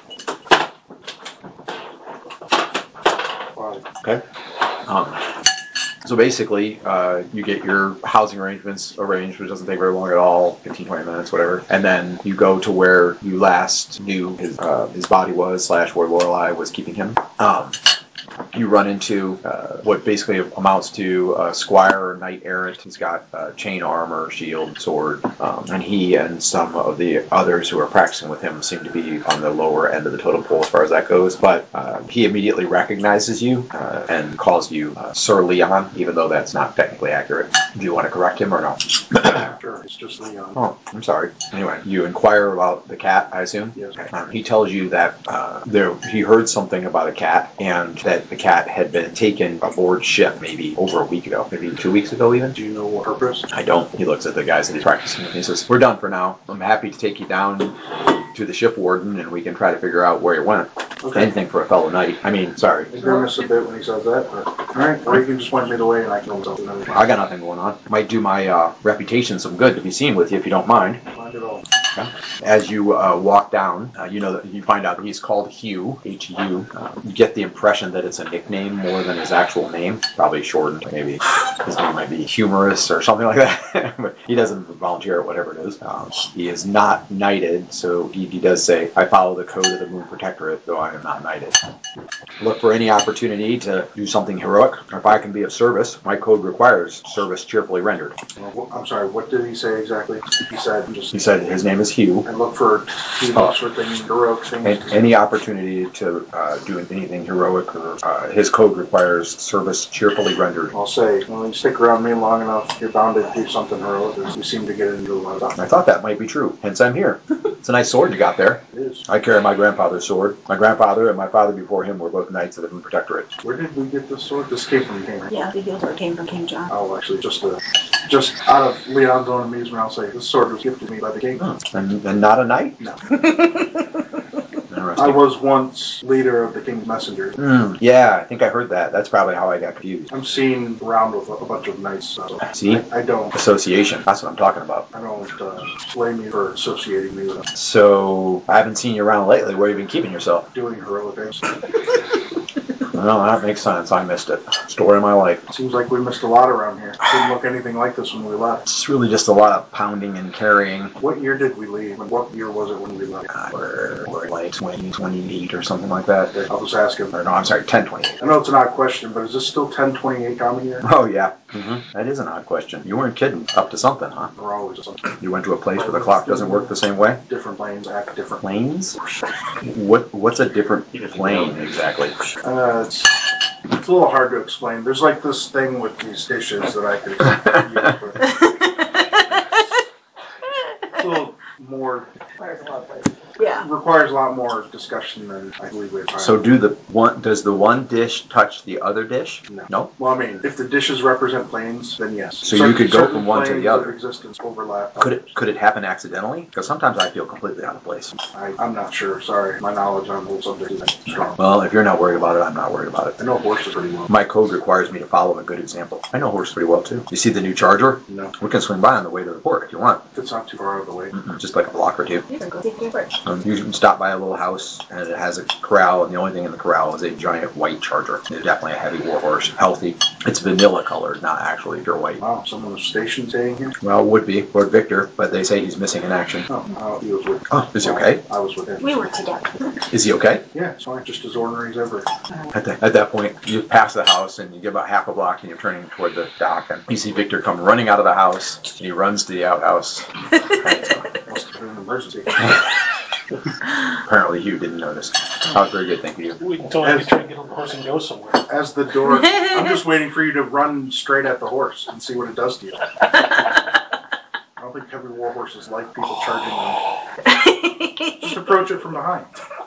Okay. Um, so basically, uh, you get your housing arrangements arranged, which doesn't take very long at all, fifteen, twenty minutes, whatever. And then you go to where you last knew his, uh, his body was, slash where Lorelei was keeping him. Um, you run into uh, what basically amounts to a squire or knight errant. He's got uh, chain armor, shield, sword, um, and he and some of the others who are practicing with him seem to be on the lower end of the totem pole as far as that goes. But uh, he immediately recognizes you uh, and calls you uh, Sir Leon, even though that's not technically accurate. Do you want to correct him or no? Sure, it's just Leon. Oh, I'm sorry. Anyway, you inquire about the cat, I assume? Yes. Okay. Um, he tells you that uh, there he heard something about a cat, and that the cat had been taken aboard ship maybe over a week ago, maybe two weeks ago even. Do you know what purpose? I don't. He looks at the guys that he's practicing with. He says, "We're done for now. I'm happy to take you down to the ship warden, and we can try to figure out where you went. Okay. Anything for a fellow knight. I mean, sorry. I grimace a bit when he says that, but alright, or you can just point me the way and I can go something. I got nothing going on. Might do my uh, reputation some good to be seen with you if you don't mind." Mind at all. Okay. As you uh, walk down, uh, you know that you find out that he's called Hugh, H U. Uh, you get the impression that it's a nickname more than his actual name. Probably shortened. Maybe his name might be Humorous or something like that. But he doesn't volunteer or whatever it is. Um, he is not knighted, so he, he does say, "I follow the code of the Moon Protectorate, though I am not knighted. Look for any opportunity to do something heroic. If I can be of service, my code requires service cheerfully rendered." Well, I'm sorry, what did he say exactly? He said just... He said his name is Hugh. And look for teammates or things, heroic things. A- Any opportunity to uh, do anything heroic, or uh, his code requires service cheerfully rendered. I'll say, well, you stick around me long enough, you're bound to do something heroic. We seem to get into a lot of I thought that might be true, hence I'm here. It's a nice sword you got there. It is. I carry my grandfather's sword. My grandfather and my father before him were both knights of the Moon Protectorate. Where did we get this sword? This came from King. Yeah, the deal came from King John. Oh, actually, just uh, just out of Leon's own amusement, I'll say this sword was gifted to me by the king. Oh. And, and not a knight? No. Interesting. I was once leader of the king's messengers. Mm, yeah, I think I heard that. That's probably how I got confused. I'm seen around with a bunch of knights. So See? I, I don't. Association. That's what I'm talking about. I don't uh, blame you for associating me with them. So, I haven't seen you around lately. Where have you been keeping yourself? Doing heroic things. No, that makes sense. I missed it. Story of my life. Seems like we missed a lot around here. Didn't look anything like this when we left. It's really just a lot of pounding and carrying. What year did we leave? What year was it when we left? God, we're, we're like twenty twenty-eight or something like that. I'll just ask him. Or no, I'm sorry, ten twenty-eight. I know it's an odd question, but is this still ten twenty-eight common year? Oh, yeah. Mm-hmm. That is an odd question. You weren't kidding. Up to something, huh? We're always something. You went to a place where the clock doesn't work the same way? Different planes act different. Planes? What? What's a different plane, exactly? Uh, it's, it's a little hard to explain. There's like this thing with these dishes that I could use, but it's a little more... Yeah. Requires a lot more discussion than I believe we have time. So do the one does the one dish touch the other dish? No. No? Well, I mean, if the dishes represent planes, then yes. So you could go certain from one to planes the other. of existence overlap. Could it could it happen accidentally? Because sometimes I feel completely out of place. I, I'm not sure. Sorry, my knowledge on the whole subject isn't strong. Well, if you're not worried about it, I'm not worried about it. I know horses pretty well. My code requires me to follow a good example. I know horse pretty well too. You see the new Charger? No. We can swing by on the way to the port if you want. It's not too far out of the way. Mm-mm, just like a block or two. You can go take your break. Um, you can stop by a little house and it has a corral, and the only thing in the corral is a giant white Charger. It's definitely a heavy war horse, healthy. It's vanilla colored, not actually pure white. Wow, someone was stationed staying here? Well, would be Lord Victor, but they say he's missing in action. Oh, uh, he was with. Oh, is he okay? I was with him. We were together. Is he okay? Yeah, it's fine. Just as ordinary as ever. At, the, at that point, you pass the house and you get about half a block and you're turning toward the dock, and you see Victor come running out of the house, and he runs to the outhouse. Must have been an emergency. Apparently Hugh didn't notice. That was very good, thank you. Wait until I try to get on the horse and go somewhere. As the door, I'm just waiting for you to run straight at the horse and see what it does to you. I don't think heavy war horses like people charging them. Just approach it from behind.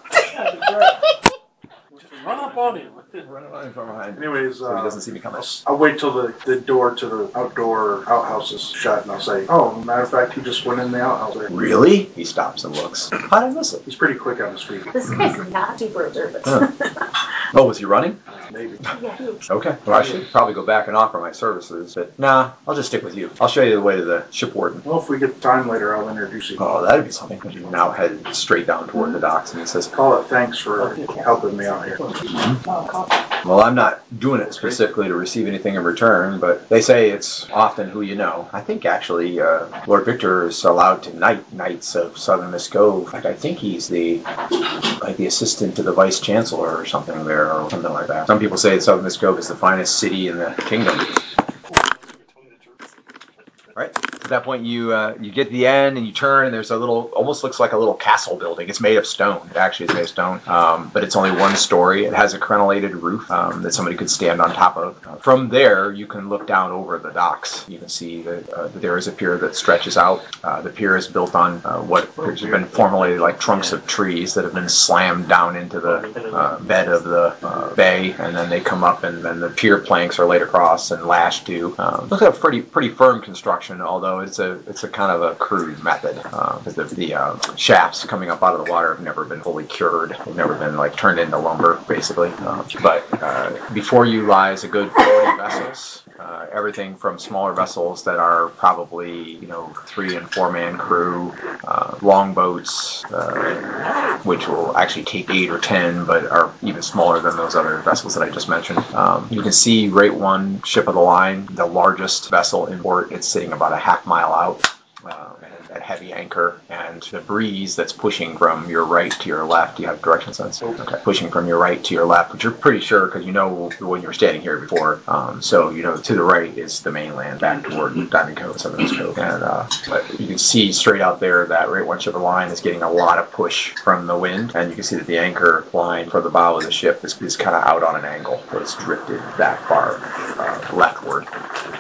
Run up on him. Run away from behind. Anyways, So he uh, doesn't see me coming. I'll wait till the, the door to the outdoor outhouse is shut, and I'll say, oh, matter of fact, he just went in the outhouse. Really? He stops and looks. How did I miss it? He's pretty quick on his feet. This guy's not super observant. Huh. Oh, was he running? Maybe. Yeah, he was. Okay. Well, I should probably go back and offer my services, but nah, I'll just stick with you. I'll show you the way to the ship warden. Well, if we get time later, I'll introduce you. Oh, that'd be something. You now head straight down toward the docks, and he says, Call it thanks for helping me out here. well, I'm not doing it specifically to receive anything in return, but they say it's often who you know. I think, actually, uh, Lord Victor is allowed to knight Knights of Southern Muscove. In fact, I think he's the, like, the assistant to the Vice Chancellor or something there, or something like that. Some people say that Southern Muscove is the finest city in the kingdom. Right. At that point, you uh, you get to the end and you turn, and there's a little, almost looks like a little castle building. It's made of stone. It actually is made of stone, um, but it's only one story. It has a crenellated roof um, that somebody could stand on top of. Uh, from there, you can look down over the docks. You can see that, uh, that there is a pier that stretches out. Uh, the pier is built on uh, what appears to have been formerly like trunks of trees that have been slammed down into the uh, bed of the uh, bay, and then they come up, and then the pier planks are laid across and lashed to. Um, looks like a pretty pretty firm construction, although it's a it's a kind of a crude method. Uh, the the uh, shafts coming up out of the water have never been fully cured. They've never been like turned into lumber, basically. Uh, but uh, before you lies a good forty vessels. Uh, everything from smaller vessels that are probably, you know, three and four man crew, uh, longboats, uh, which will actually take eight or ten, but are even smaller than those other vessels that I just mentioned. Um, you can see Rate One ship of the line, the largest vessel in port. It's sitting about a half mile out. Uh, at heavy anchor, and the breeze that's pushing from your right to your left. Do you have direction sense? Okay. Pushing from your right to your left, which you're pretty sure because you know when you were standing here before. Um, so you know to the right is the mainland, back toward Diamond Cove, Southern Cove, and uh, but you can see straight out there that Rate One ship of the line is getting a lot of push from the wind, and you can see that the anchor line for the bow of the ship is, is kind of out on an angle, so it's drifted that far uh, leftward.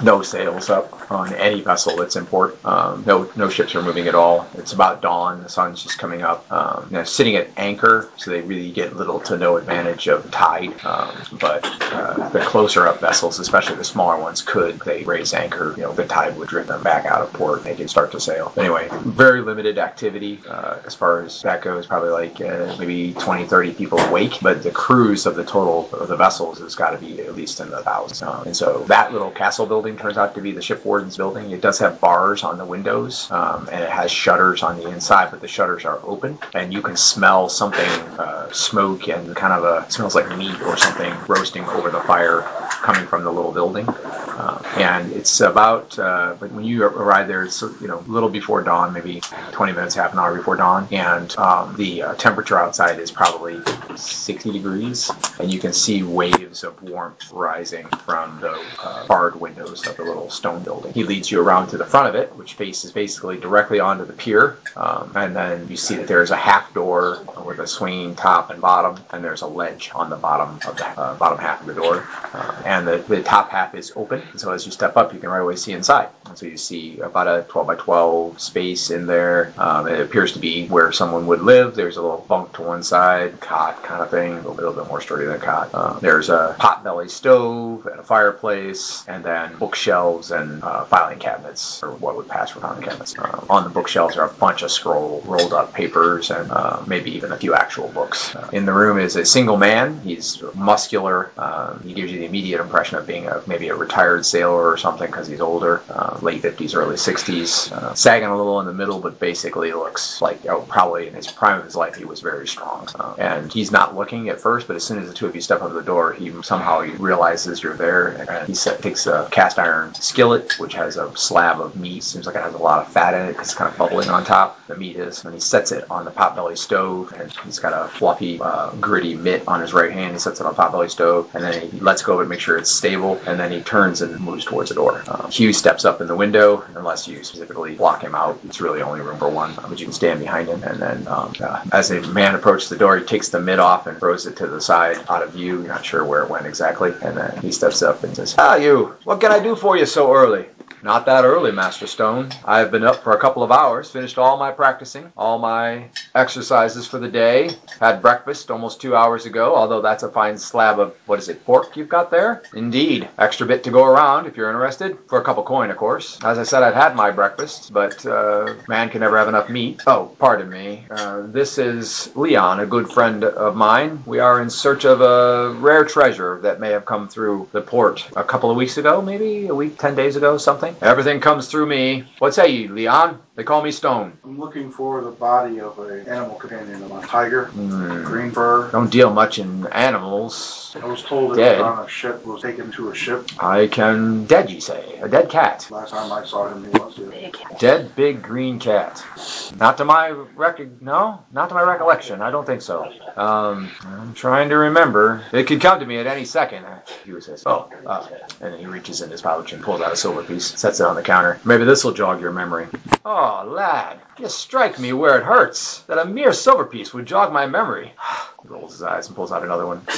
no sails up on any vessel that's in port. Um, no no ships are moving at all. It's about dawn. The sun's just coming up. Um, you know, sitting at anchor, so they really get little to no advantage of tide. Um, but uh, the closer up vessels, especially the smaller ones, could they raise anchor? You know, the tide would drift them back out of port. They could start to sail. Anyway, very limited activity uh, as far as that goes. Probably like uh, maybe twenty, thirty people awake. But the crews of the total of the vessels has got to be at least in the thousands. Um, and so that little castle building turns out to be the ship warden's building. It does have bars on the windows, um, and it has shutters on the inside, but the shutters are open, and you can smell something, uh, smoke and kind of a, it smells like meat or something roasting over the fire coming from the little building. Uh, and it's about, uh, but when you arrive there, it's, you know, a little before dawn, maybe twenty minutes, half an hour before dawn, and um, the uh, temperature outside is probably sixty degrees, and you can see waves of warmth rising from the uh, barred windows of the little stone building. He leads you around to the front of it, which faces basically directly onto the pier, um, and then you see that there's a half door with a swinging top and bottom, and there's a ledge on the bottom of the uh, bottom half of the door, uh, and the, the top half is open, and so as you step up, you can right away see inside. And so you see about a twelve by twelve space in there. Um, it appears to be where someone would live. There's a little bunk to one side, cot kind of thing, a little, little bit more sturdy than a cot. Uh, there's a potbelly stove and a fireplace, and then bookshelves and uh, filing cabinets, or what would pass for filing cabinets. Uh, on the bookshelves are a bunch of scroll, rolled up papers, and uh, maybe even a few actual books. Uh, in the room is a single man. He's muscular. Um, he gives you the immediate impression of being a maybe a retired sailor or something because he's older, uh, late fifties, early sixties, uh, sagging a little in the middle, but basically looks like, oh, probably in his prime of his life he was very strong. Uh, and he's not looking at first, but as soon as the two of you step up the door, he somehow he realizes you're there, and he set, takes a cast iron skillet, which has a slab of meat. Seems like it has a lot of fat in it because it's kind of bubbling on top. The meat is, and he sets it on the potbelly stove, and he's got a fluffy, uh, gritty mitt on his right hand. He sets it on the potbelly stove, and then he lets go of it, make sure it's stable, and then he turns and moves towards the door. Uh, Hugh steps up in the window, unless you specifically block him out. It's really only room for one, but you can stand behind him. And then um, uh, as the man approaches the door, he takes the mitt off and throws it to the side, out of view. You're not sure where it went exactly. And then he steps up and says, "Ah, you, what can I do for you so early?" "Not that early, Master Stone. I've been up for a couple of hours, finished all my practicing, all my exercises for the day, had breakfast almost two hours ago, although that's a fine slab of, what is it, pork you've got there?" "Indeed. Extra bit to go around, if you're interested. For a couple coin, of course. As I said, I'd had my breakfast, but uh, man can never have enough meat. Oh, pardon me. Uh, this is Leon, a good friend of mine. We are in search of a rare treasure that may have come through the port a couple of weeks ago, maybe a week, ten days ago, something. Everything comes through me. What say you, Leon? They call me Stone." I'm looking for the body of an animal companion of mine. Tiger, Mm. green fur. Don't deal much in animals. I was told it Dead. was on a ship, was taken to a ship. I can... Dead, you say? A dead cat? Last time I saw him, he was dead. Dead, big, green cat. Not to my rec... No? Not to my recollection. I don't think so. Um, I'm trying to remember. It could come to me at any second. He says, "Oh, uh," and then he reaches in his pouch and pulls out a silver piece, sets it on the counter. "Maybe this will jog your memory." "Oh, lad, you strike me where it hurts. That a mere silver piece would jog my memory." He rolls his eyes and pulls out another one.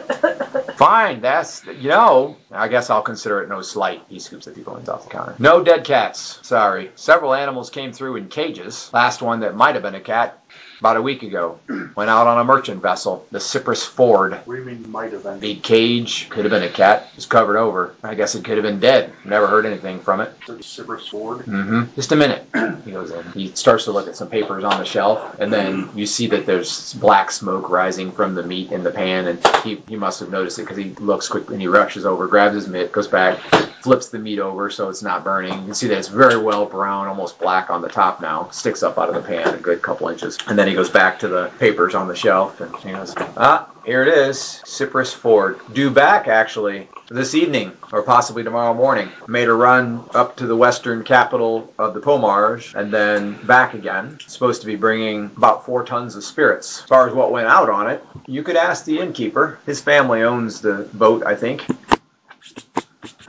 "Fine, that's, you know, I guess I'll consider it no slight." He scoops the few coins off the counter. "No dead cats. Sorry. Several animals came through in cages. Last one that might have been a cat about a week ago. Went out on a merchant vessel, the Cyprus Ford. What do you mean might have been? Big cage. Could have been a cat. It was covered over. I guess it could have been dead. Never heard anything from it." The Cyprus Ford? Mm-hmm. "Just a minute." He goes in. He starts to look at some papers on the shelf, and then you see that there's black smoke rising from the meat in the pan, and he, he must have noticed it because he looks quickly and he rushes over, grabs his mitt, goes back, flips the meat over so it's not burning. You can see that it's very well brown, almost black on the top now. Sticks up out of the pan a good couple inches. And then he goes back to the papers on the shelf, and he goes, "Ah, here it is. Cyprus Ford. Due back, actually, this evening, or possibly tomorrow morning. Made a run up to the western capital of the Pomars, and then back again. Supposed to be bringing about four tons of spirits. As far as what went out on it, you could ask the innkeeper. His family owns the boat, I think."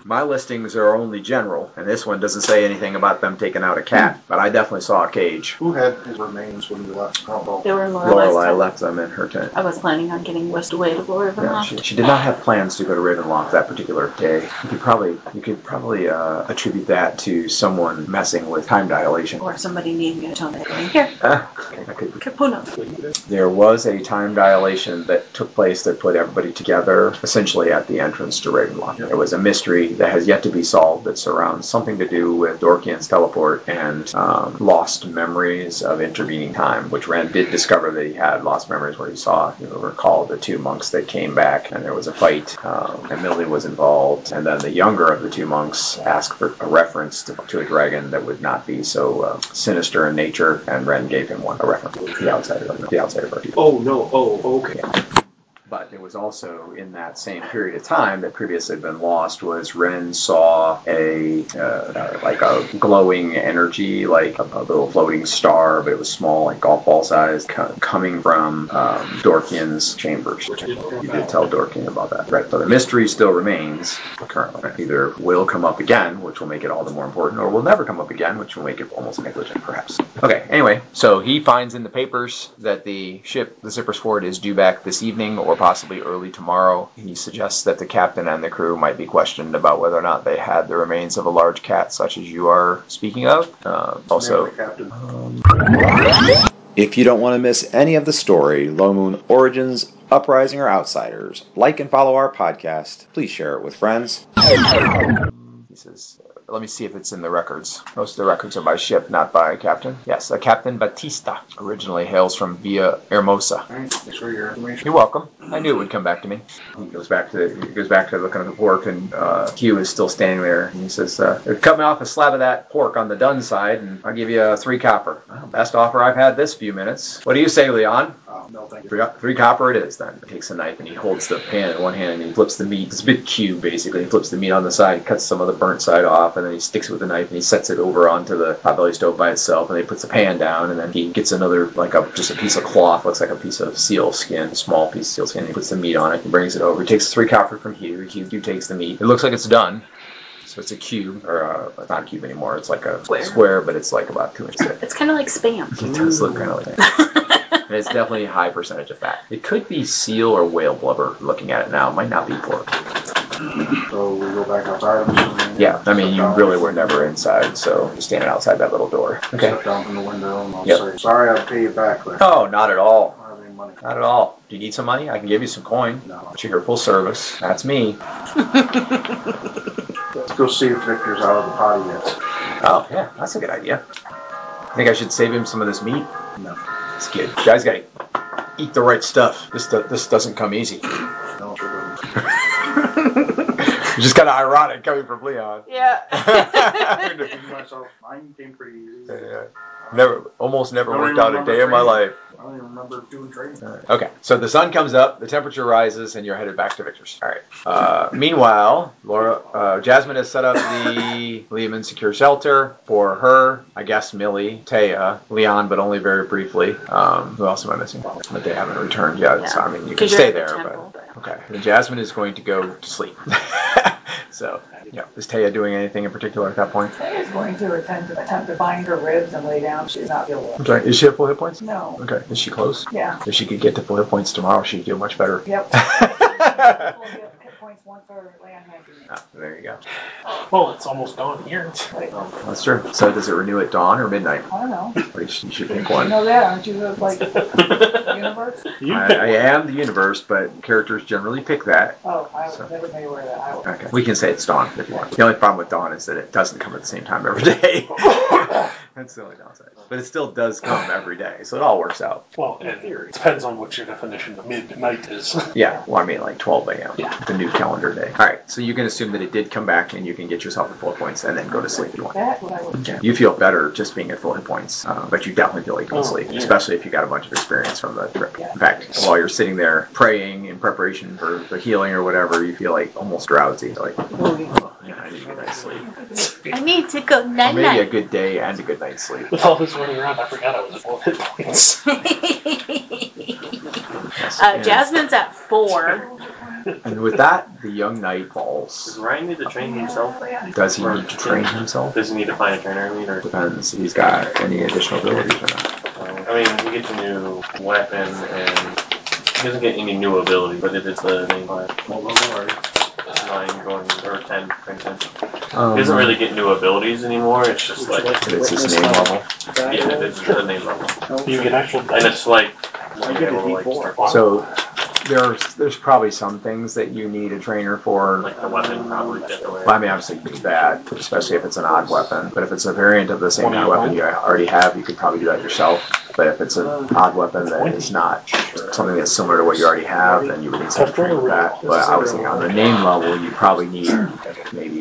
my listings are only general, and this one doesn't say anything about them taking out a cat, but I definitely saw a cage. Who had his remains when we left? Oh, They were in Lorelai's Lorelai tent. left them in her tent. I was planning on getting whisked away to Ravenloft. Yeah, she, she did not have plans to go to Ravenloft that particular day. You could probably you could probably uh, attribute that to someone messing with time dilation. Or somebody needing a tone. Here, Ah, okay, that could be. Capuna. There was a time dilation that took place that put everybody together essentially at the entrance to Ravenloft. There was a mystery that has yet to be solved that surrounds something to do with Dorkian's teleport and um, lost memories of intervening time, which Rand did discover that he had lost memories where he saw, you know, recall the two monks that came back and there was a fight um, and Millie was involved, and then the younger of the two monks asked for a reference to, to a dragon that would not be so uh, sinister in nature, and Ren gave him one, a reference to the outsider, the outsider party. Oh, no. Oh, okay. But it was also in that same period of time that previously had been lost was Ren saw a uh, uh, like a glowing energy, like a, a little floating star, but it was small, like golf ball size, co- coming from um, Dorkian's chambers. You did tell Dorkian about that, right? So the mystery still remains currently. Right? Either will come up again, which will make it all the more important, or will never come up again, which will make it almost negligent, perhaps. Okay. Anyway, so he finds in the papers that the ship, the Cypress Ford, is due back this evening or possibly early tomorrow. He suggests that the captain and the crew might be questioned about whether or not they had the remains of a large cat such as you are speaking of. Uh, also, um, If you don't want to miss any of the story, Low Moon Origins, Uprising, or Outsiders, like and follow our podcast. Please share it with friends. he says, let me see if it's in the records. Most of the records are by ship, not by captain. Yes, uh, Captain Batista originally hails from Villa Hermosa. Alright, thanks for your information. You're welcome. I knew it would come back to me. He goes back to he goes back to looking at the pork, and uh, Hugh is still standing there. And he says, uh, "Cut me off a slab of that pork on the done side, and I'll give you uh, three copper." Well, best offer I've had this few minutes. What do you say, Leon? Oh, no, thank you. Three, three copper it is then. He takes a knife and he holds the pan in one hand and he flips the meat. It's a big cube basically. He flips the meat on the side, cuts some of the burnt side off, and then he sticks it with the knife and he sets it over onto the potbelly stove by itself, and then he puts the pan down, and then he gets another, like a just a piece of cloth, looks like a piece of seal skin, small piece of seal skin, and he puts the meat on it and brings it over. He takes three copper from Hugh. Hugh, Hugh takes the meat. It looks like it's done. So it's a cube, or uh, it's not a cube anymore. It's like a Square. square, but it's like about two inches thick. It's kind of like Spam. It does look kind of like that. And it's definitely a high percentage of fat. It could be seal or whale blubber. Looking at it now, it might not be pork. So we go back outside. I'm assuming. Yeah, I mean, you really were never inside, so you're standing outside that little door. Okay. Step down from the window and I'll Yep. say, sorry, I'll pay you back. But Oh, not at all. I don't have any money. Not at all. Do you need some money? I can give you some coin. No. But you're here full service. That's me. Let's go see if Victor's out of the potty yet. Oh, yeah, that's a good idea. Think I should save him some of this meat? No. This kid. You guys gotta eat the right stuff. This do- this doesn't come easy. No, it sure doesn't. It's just kind of ironic coming from Leon. Yeah. Thinking to myself, mine came pretty easy. Yeah. Never, almost never I don't worked even out a remember day of my training. life. I don't even remember doing training. All right. Okay, so the sun comes up, the temperature rises, and you're headed back to Victor's. All right. Uh, meanwhile, Laura, uh, Jasmine has set up the Lehman secure shelter for her, I guess Millie, Taya, Leon, but only very briefly. Um, who else am I missing? But they haven't returned yet, Yeah. so I mean, you can 'Cause you're stay at the there, temple, but okay. And Jasmine is going to go to sleep. So, yeah, is Taya doing anything in particular at that point? Tay is going to attempt to attempt to find her ribs and lay down. She's not feel well. Okay, is she at full hit points? No. Okay, is she close? Yeah. If she could get to full hit points tomorrow, she'd do much better. Yep. We'll get hit points once her land has been. Ah, there you go. Well, it's almost dawn here. That's true. So does it renew at dawn or midnight? I don't know. Or you should, you should pick You one. know that, aren't you? the, Like the universe? I, I am the universe, but characters generally pick that. Oh, I was So. never made aware of that. I was. Okay, we can say it's dawn if you want. The only problem with dawn is that it doesn't come at the same time every day. That's the only downside. But it still does come every day, so it all works out. Well, in theory, it depends on what your definition of midnight is. Yeah, well, I mean like twelve a.m. Yeah. The new calendar day. All right, so you can assume that it did come back, and you can get yourself at full hit points, and then go to sleep if you want. That's what I would. Okay. You feel better just being at full hit points, uh, but you definitely feel like you can Oh, sleep, yeah. especially if you got a bunch of experience from the trip. Yeah. In fact, while you're sitting there praying in preparation for the healing or whatever, you feel like almost drowsy. Like, oh, yeah, I need a good night's sleep. I need to go Or night maybe a night. good day and a good night's sleep. With all this running around, I forgot I was at full hit points. Yes. Uh, And- Jasmine's at four. And with that, the young knight falls. Does Ryan need to train himself? Does he Or need to train himself? Does he need to find a trainer? I mean, or Depends if he's got any additional abilities or not. uh, I mean, he gets a new weapon and he doesn't get any new ability, but it is the main class. Nine going or ten, for instance. Um, He doesn't really get new abilities anymore. It's just like It's his name level. yeah, it's the name level, You get actual and it's like I get a able to, D like, four. start- So there's there's probably some things that you need a trainer for. like the weapon probably get the way. Well, I mean, obviously you can do that, especially if it's an odd weapon. But if it's a variant of the same kind of weapon you already have, you could probably do that yourself. But if it's an odd weapon that is not something that's similar to what you already have, then you would need some training for that. But I was thinking on the name level, you probably need maybe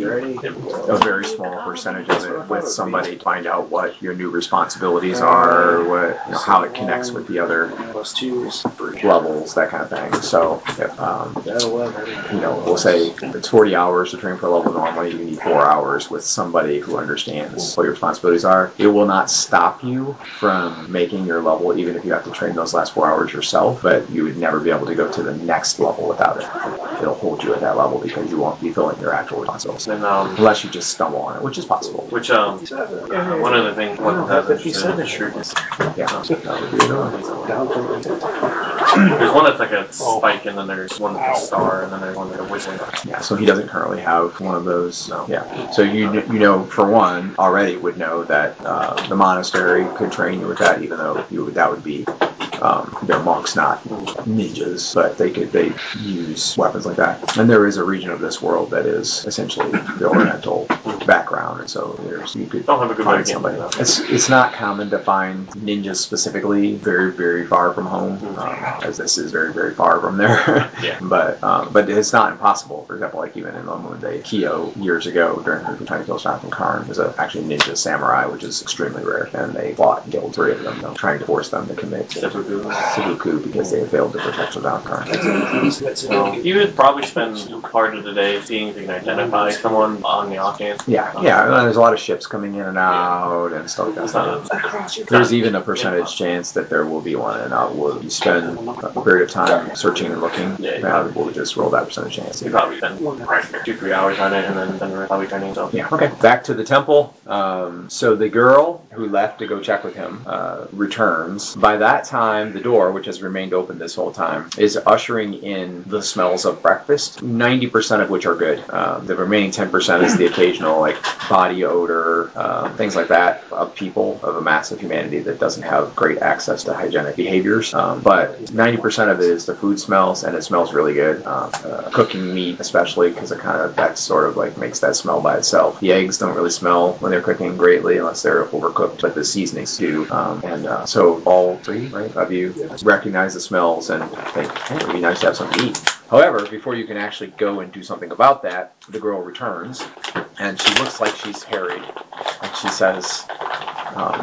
a very small percentage of it with somebody to find out what your new responsibilities are, what you know, how it connects with the other Plus two. levels, that kind of thing. So if um, you know, we'll say it's forty hours to train for a level normally, you need four hours with somebody who understands what your responsibilities are. It will not stop you from making your level, even if you have to train those last four hours yourself, but you would never be able to go to the next level without it. It'll hold you at that level because you won't be filling your actual responsibilities. And um, Unless you just stumble on it, which is possible. which um, uh, one of the things one has is the shrewdness. Yeah, that would be another. There's one that's like a spike, and then there's one that's a star, and then there's one that's a whistling. Yeah, so he doesn't currently have one of those. No. Yeah. So you you know, for one, already would know that uh, the monastery could train you with that, even though you would, that would be um, they're monks, not ninjas, but they could they use weapons like that. And there is a region of this world that is essentially the Oriental background, and so there's you could Don't have a good way find of getting somebody. that. It's it's not common to find ninjas specifically very very far from home, um, as this is very very far from there. Yeah. But um, but it's not impossible. For example, like even in Lomoon Day, Kyo years ago during the Tiny Kill Jonathan Karn was a actually ninja samurai, which is extremely rare, and they fought and killed three of them, though, trying to force them to commit seppuku because they failed to protect Jonathan Karn. Um, you would probably spend part of the day seeing if you can identify someone on the off chance. Yeah, yeah. And there's a lot of ships coming in and out and stuff like that. There's even a percentage chance that there will be one, and uh, will you spend a period of time searching and looking? Yeah, we'll just roll that percentage chance. You probably spend two, three hours on it, and then, then probably training himself. Yeah. Okay. Back to the temple. Um, so the girl who left to go check with him uh, returns. By that time, the door, which has remained open this whole time, is ushering in the smells of breakfast. Ninety percent of which are good. Um, the remaining ten percent is the occasional like body odor, uh, things like that of people of a mass of humanity that doesn't have great access to hygienic behaviors. Um, but ninety percent of it is the food smells, and it smells really good. Um, uh, cooking meat, especially, because it kind of that sort of like makes that smell by itself. The eggs don't really smell when they're cooking greatly unless they're overcooked, but the seasonings do. Um, and uh, so all three right, of you recognize the smells and think, hey, it'd be nice to have something to eat. However, before you can actually go and do something about that, the girl returns, and she looks like she's harried. And she says, um,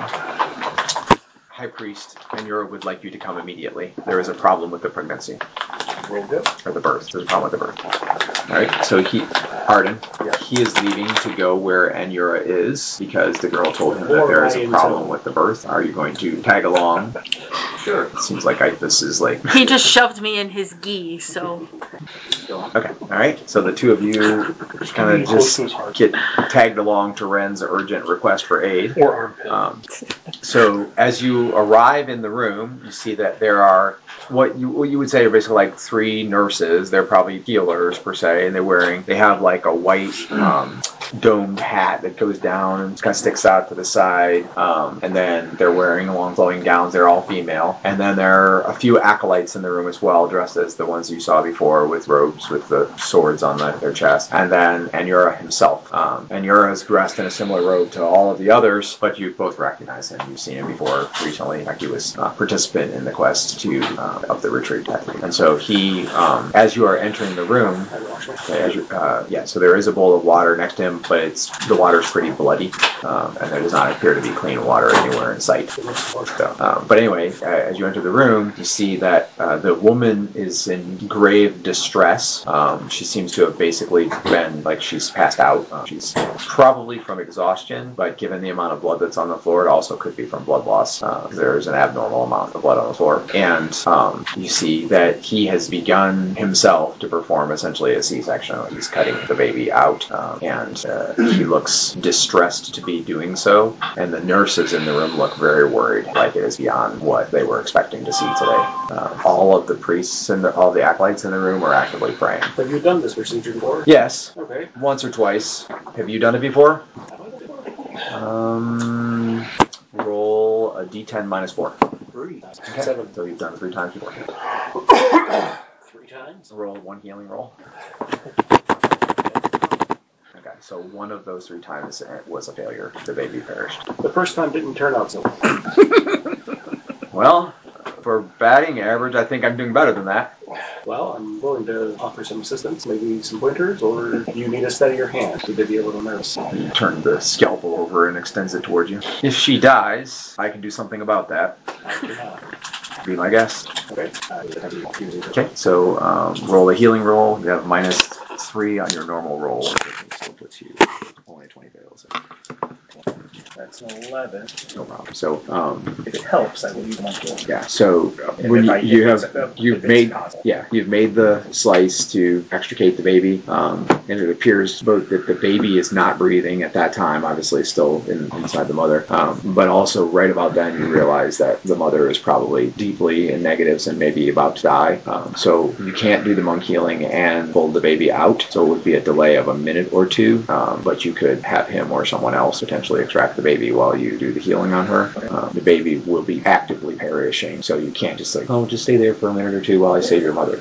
High Priest, Anura would like you to come immediately. There is a problem with the pregnancy. Or the birth. There's a problem with the birth. Alright, so he, Arden, he is leaving to go where Anura is because the girl told him that there is a problem with the birth. Are you going to tag along? Sure. It seems like I, this is like... He just shoved me in his gi, so. Okay, alright. So the two of you kind of just get tagged along to Ren's urgent request for aid. Or armpit. Um, so as you arrive in the room, you see that there are what you what you would say are basically like three nurses. They're probably healers per se, and they're wearing they have like a white um, domed hat that goes down and kind of sticks out to the side, um, and then they're wearing long flowing gowns. They're all female, and then there are a few acolytes in the room as well, dressed as the ones you saw before with robes with the swords on the, their chest, and then Anura himself. Um, Anura is dressed in a similar robe to all of the others, but you both recognize him. You've seen him before recently. In fact, he was a participant in the quest to uh, up the retreat. And so he, um, as you are entering the room, okay, as you, uh, yeah, so there is a bowl of water next to him but it's the water's pretty bloody, um, and there does not appear to be clean water anywhere in sight. So, um, but anyway, uh, as you enter the room, you see that uh, the woman is in grave distress. Um, she seems to have basically been like she's passed out. Uh, she's probably from exhaustion, but given the amount of blood that's on the floor, it also could be from blood loss. Uh, there's an abnormal amount of blood on the floor, and um, you see that he has begun himself to perform essentially a C-section. He's cutting the baby out, um, and uh, he looks distressed to be doing so, and the nurses in the room look very worried, like it is beyond what they were expecting to see today. Uh, all of the priests and the, all the acolytes in the room are actively praying. Have you done this procedure before? Yes. Okay. Once or twice. Have you done it before? Um, roll a d ten minus four. Three. Okay. Seven. So you've done it three times before. Three times? Roll one healing roll. Okay, so one of those three times was a failure. The baby perished. The first time didn't turn out so well. For batting average, I think I'm doing better than that. Well, I'm willing to offer some assistance, maybe some pointers, or you need a steadier hand to be a little nervous. He turned the scalpel over and extends it towards you. If she dies, I can do something about that. Be my guest. Okay. Okay, so um, roll a healing roll. You have minus three on your normal roll. Which still puts you only twenty fails. That's an eleven. No problem. So, um, if it helps, I will use my tool. Yeah. So uh, And when if you, I- you if have it's- you've if it's made possible. yeah you've made the slice to extricate the baby, um, and it appears both that the baby is not breathing at that time, obviously still in, inside the mother, um, but also right about then you realize that the mother is probably deeply in negatives and maybe about to die. Um, so you can't do the monk healing and pull the baby out. So it would be a delay of a minute or two, um, but you could have him or someone else potentially extract the baby while you do the healing on her. Um, the baby will be actively perishing, so you can't just like, oh, just stay there for a minute or two while I save your mother.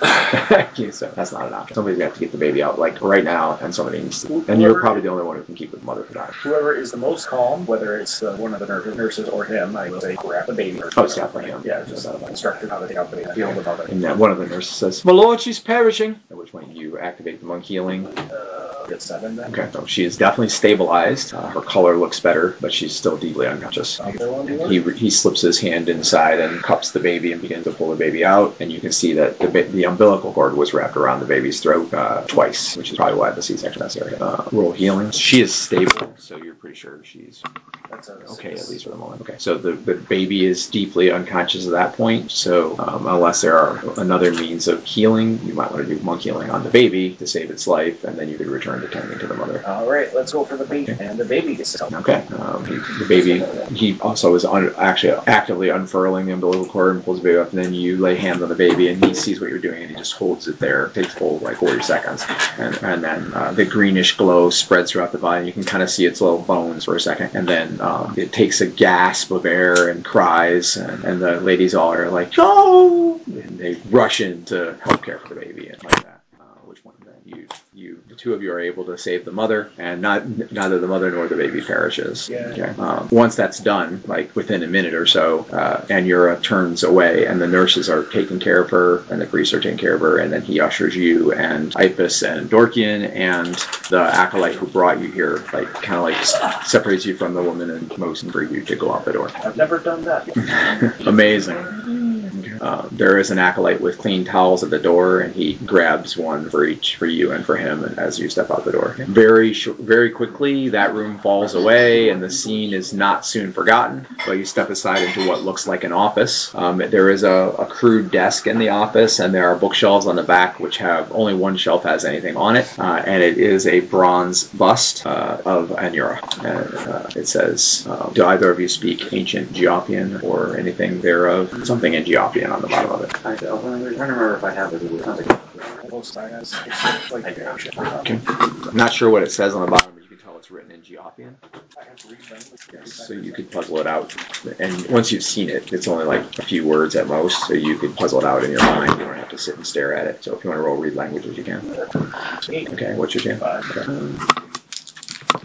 So that's not an option. Somebody's got to get the baby out like right now, and somebody needs to, and you're probably the only one who can keep the mother for that. Whoever is the most calm, whether it's uh, one of the nur- nurses or him, I will say grab the baby. Oh, it's definitely him. Yeah, just uh, instructed how to take out the baby and heal the mother. And that one of the nurses says, "My lord, she's perishing." At which point you activate the monk healing. Uh, get seven then. Okay, so she is definitely stabilized. Uh, her color looks better, but she's still deeply unconscious. He he slips his hand inside and cups the baby and begins to pull the baby out, and you can see that the ba- the umbilical cord was wrapped around the baby's throat uh, twice, which is probably why the C-section is necessary. Uh, roll healing. She is stable, so you're pretty sure she's That's a okay, six. at least for the moment. Okay, so the, the baby is deeply unconscious at that point, so um, unless there are another means of healing, you might want to do monk healing on the baby to save its life, and then you could return to tending to the mother. All right, let's go for the baby, and the baby gets help. Okay, um, he, the baby, he also is un, actually actively unfurling the umbilical cord and pulls the baby up, and then you lay hands on the baby, and he sees what you're doing, and he just holds it there, takes full like forty seconds, and, and then uh, the greenish glow spreads throughout the body. You can kind of see its little bones for a second, and then um, it takes a gasp of air and cries, and, and the ladies all are like, "No!" And they rush in to help care for the baby and like that. Uh, which one then you you the two of you are able to save the mother, and not neither the mother nor the baby perishes. Yeah. Okay. Um, once that's done, like within a minute or so, uh, Anura turns away, and the nurses are taking care of her, and the priests are taking care of her, and then he ushers you and Ipus and Dorkian and the acolyte who brought you here, like kind of like s- separates you from the woman and motions for you to go out the door. I've never done that. Amazing. Uh, there is an acolyte with clean towels at the door, and he grabs one for each, for you and for him, and as you step out the door. Very sh- very quickly, that room falls away, and the scene is not soon forgotten, but you step aside into what looks like an office. Um, there is a, a crude desk in the office, and there are bookshelves on the back, which have only one shelf has anything on it, uh, and it is a bronze bust uh, of Anura. And, uh, it says, uh, do either of you speak ancient Geopian or anything thereof? Something in Geopian on the bottom of it. I don't I'm trying to remember if I have it. It sounds like Both sides. It's like Okay. I'm not sure what it says on the bottom, but you can tell it's written in Geopian. I have to read them. Yes, so you could puzzle it out. And once you've seen it, it's only like a few words at most, so you could puzzle it out in your mind. You don't have to sit and stare at it. So if you want to roll read languages, you can. Okay, what's your jam? Okay.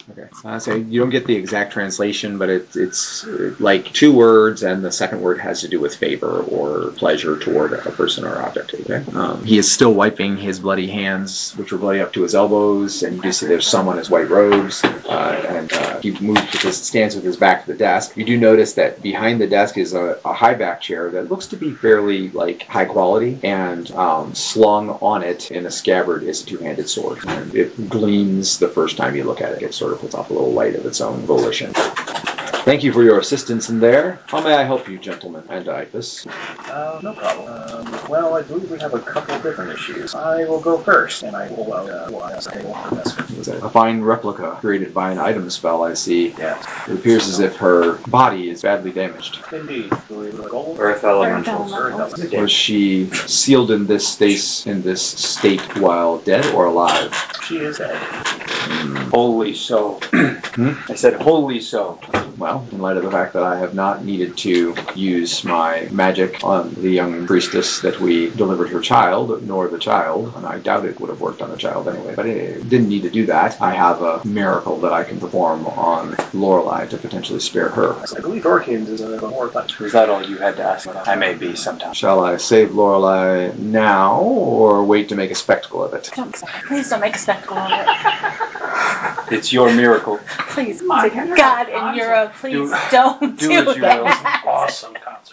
Okay. Uh, so you don't get the exact translation, but it, it's uh, like two words, and the second word has to do with favor or pleasure toward a person or object. Okay. Um, he is still wiping his bloody hands, which were bloody up to his elbows, and you do see there's some on his white robes, uh, and uh, he moves with his, stands with his back to the desk. You do notice that behind the desk is a, a high back chair that looks to be fairly like high quality, and um, slung on it in a scabbard is a two-handed sword. And it gleams the first time you look at it. It sort of puts off a little light of its own volition. Thank you for your assistance in there. How may I help you, gentlemen? And Iphis. Uh, no problem. Um, well, I believe we have a couple of different issues. I will go first, and I will uh, well, I'll table for this. Was that a fine replica created by an item spell, I see. Yes. It appears as if her body is badly damaged. Indeed. Gold? Earth elementals. Earth Was she sealed in this space, in this state, while dead or alive? She is dead. Wholly so. Hmm? I said wholly so. Well, in light of the fact that I have not needed to use my magic on the young priestess that we delivered her child, nor the child, and I doubt it would have worked on the child anyway, but it didn't need to do that. I have a miracle that I can perform on Lorelei to potentially spare her. I believe Orkins is a more touch. Was that all you had to ask? I may be sometime. Shall I save Lorelei now, or wait to make a spectacle of it? Don't, please don't make a spectacle of it. It's your miracle. Please, my God and Europe, please Do- don't do do, as you will. that. Awesome concert.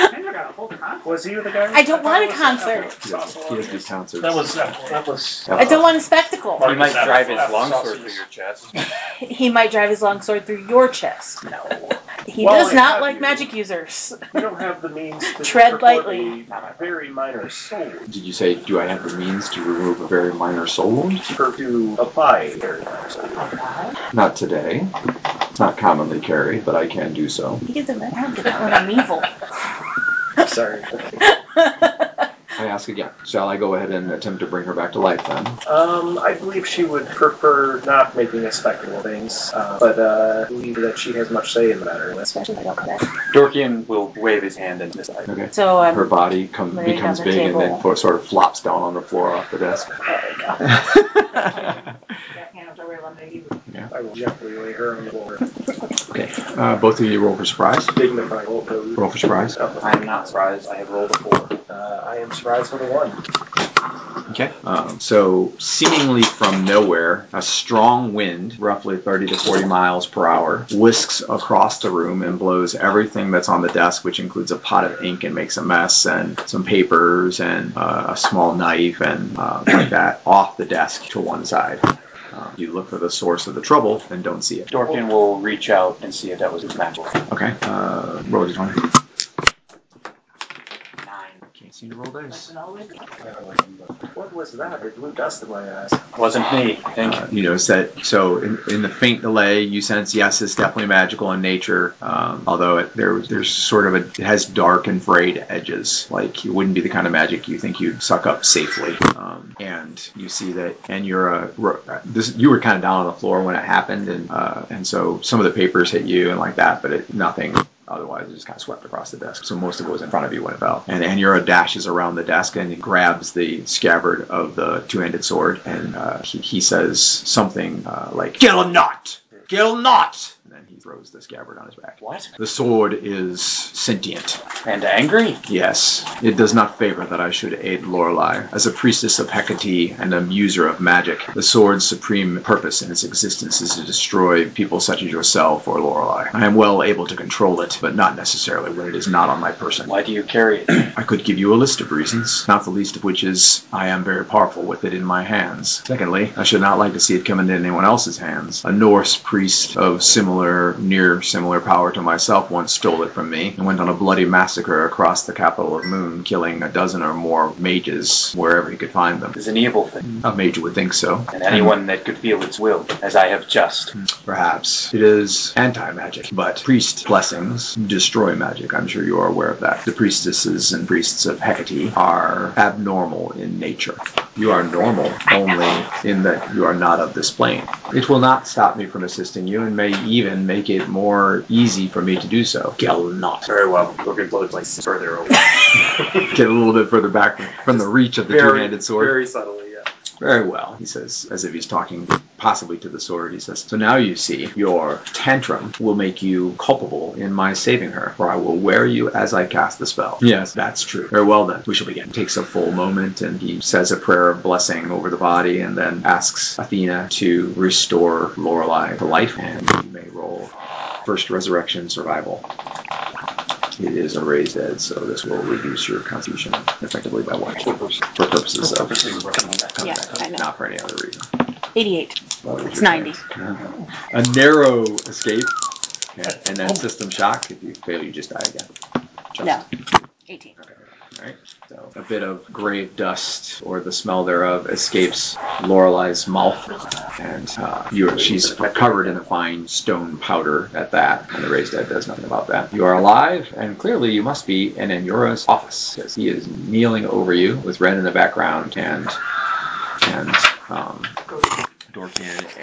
Was he the guy? I don't want a concert. He does these concerts. That was that, that was. I don't want a spectacle. He might Marcus drive his Apple- longsword Apple through your chest. He might drive his longsword through your chest. No. He Well, does I not have like you. magic users. We don't have the means to Tread report lightly. a very minor soul. Did you say, do I have the means to remove a very minor soul wound? For to apply a very minor soul. Not today. It's not commonly carried, but I can do so. He gets it. I don't get that when I'm evil. Sorry. I ask again, shall I go ahead and attempt to bring her back to life then? Um, I believe she would prefer not making a spectacle of things, uh, but uh, I believe that she has much say in the matter. Especially if I don't come back. Dorkian will wave his hand and decide. Okay. So um, Her body come, laying becomes on the big and table. then fo- sort of flops down on the floor off the desk. I will gently lay her on the floor. Okay. Uh, both of you roll for surprise. Dignified roll code. Roll for surprise. I am not surprised. I have rolled a four. Uh, I am surprised with a one. Okay. Um, so, seemingly from nowhere, a strong wind, roughly thirty to forty miles per hour, whisks across the room and blows everything that's on the desk, which includes a pot of ink and makes a mess, and some papers, and uh, a small knife, and uh, like that, off the desk to one side. Um, you look for the source of the trouble and don't see it. Dorkian will reach out and see if that was his magic. Okay. Uh, roll a twenty. Can't seem to roll dice. What was that? It blew dust in my eyes. Wasn't me. Thank Uh, you notice that, so in, in the faint delay, you sense, yes, it's definitely magical in nature, um, although it, there, there's sort of a, it has dark and frayed edges, like it wouldn't be the kind of magic you think you'd suck up safely. Um, and you see that, and you're a, this, you were kind of down on the floor when it happened, and uh, and so some of the papers hit you and like that, but it, nothing. Otherwise, it just kind of swept across the desk. So most of it was in front of you when it fell. And Anura dashes around the desk and he grabs the scabbard of the two-handed sword. And uh, he, he says something uh, like, "Kill not! Kill not!" And then he throws the scabbard on his back. What? The sword is sentient. And angry? Yes. It does not favor that I should aid Lorelei. As a priestess of Hecate and a user of magic, the sword's supreme purpose in its existence is to destroy people such as yourself or Lorelei. I am well able to control it, but not necessarily when it is not on my person. Why do you carry it? I could give you a list of reasons, not the least of which is I am very powerful with it in my hands. Secondly, I should not like to see it come into anyone else's hands. A Norse priest of similar, near similar power to myself once stole it from me and went on a bloody massacre across the capital of Moon, killing a dozen or more mages wherever he could find them. It's an evil thing. A mage would think so. And anyone that could feel its will, as I have just. Perhaps. It is anti-magic, but priest blessings destroy magic. I'm sure you are aware of that. The priestesses and priests of Hecate are abnormal in nature. You are normal only in that you are not of this plane. It will not stop me from assisting you and may even make it more easy for me to do so. Kill not. Very well. Looking blows like further away. Get a little bit further back from the reach of the Very, two-handed sword. Very subtly, yeah. Very well, he says, as if he's talking possibly to the sword. He says, so now you see, your tantrum will make you culpable in my saving her, for I will wear you as I cast the spell. Yes, that's true. Very well then, we shall begin. He takes a full moment and he says a prayer of blessing over the body and then asks Athena to restore Lorelei to life, and you may roll first resurrection survival. It is a raised dead, so this will reduce your constitution effectively by one. For purposes of Yeah, I know. not for any other reason. eighty-eight. Well, It's ninety. A narrow escape, yeah, and then system shock. If you fail, you just die again. Just. No. eighteen. Okay. All right. So a bit of grave dust, or the smell thereof, escapes Lorelei's mouth, and uh, you, she's covered in a fine stone powder at that, and the raised dead does nothing about that. You are alive, and clearly you must be in Enura's office, because he is kneeling over you with red in the background, and and um, Dorkin and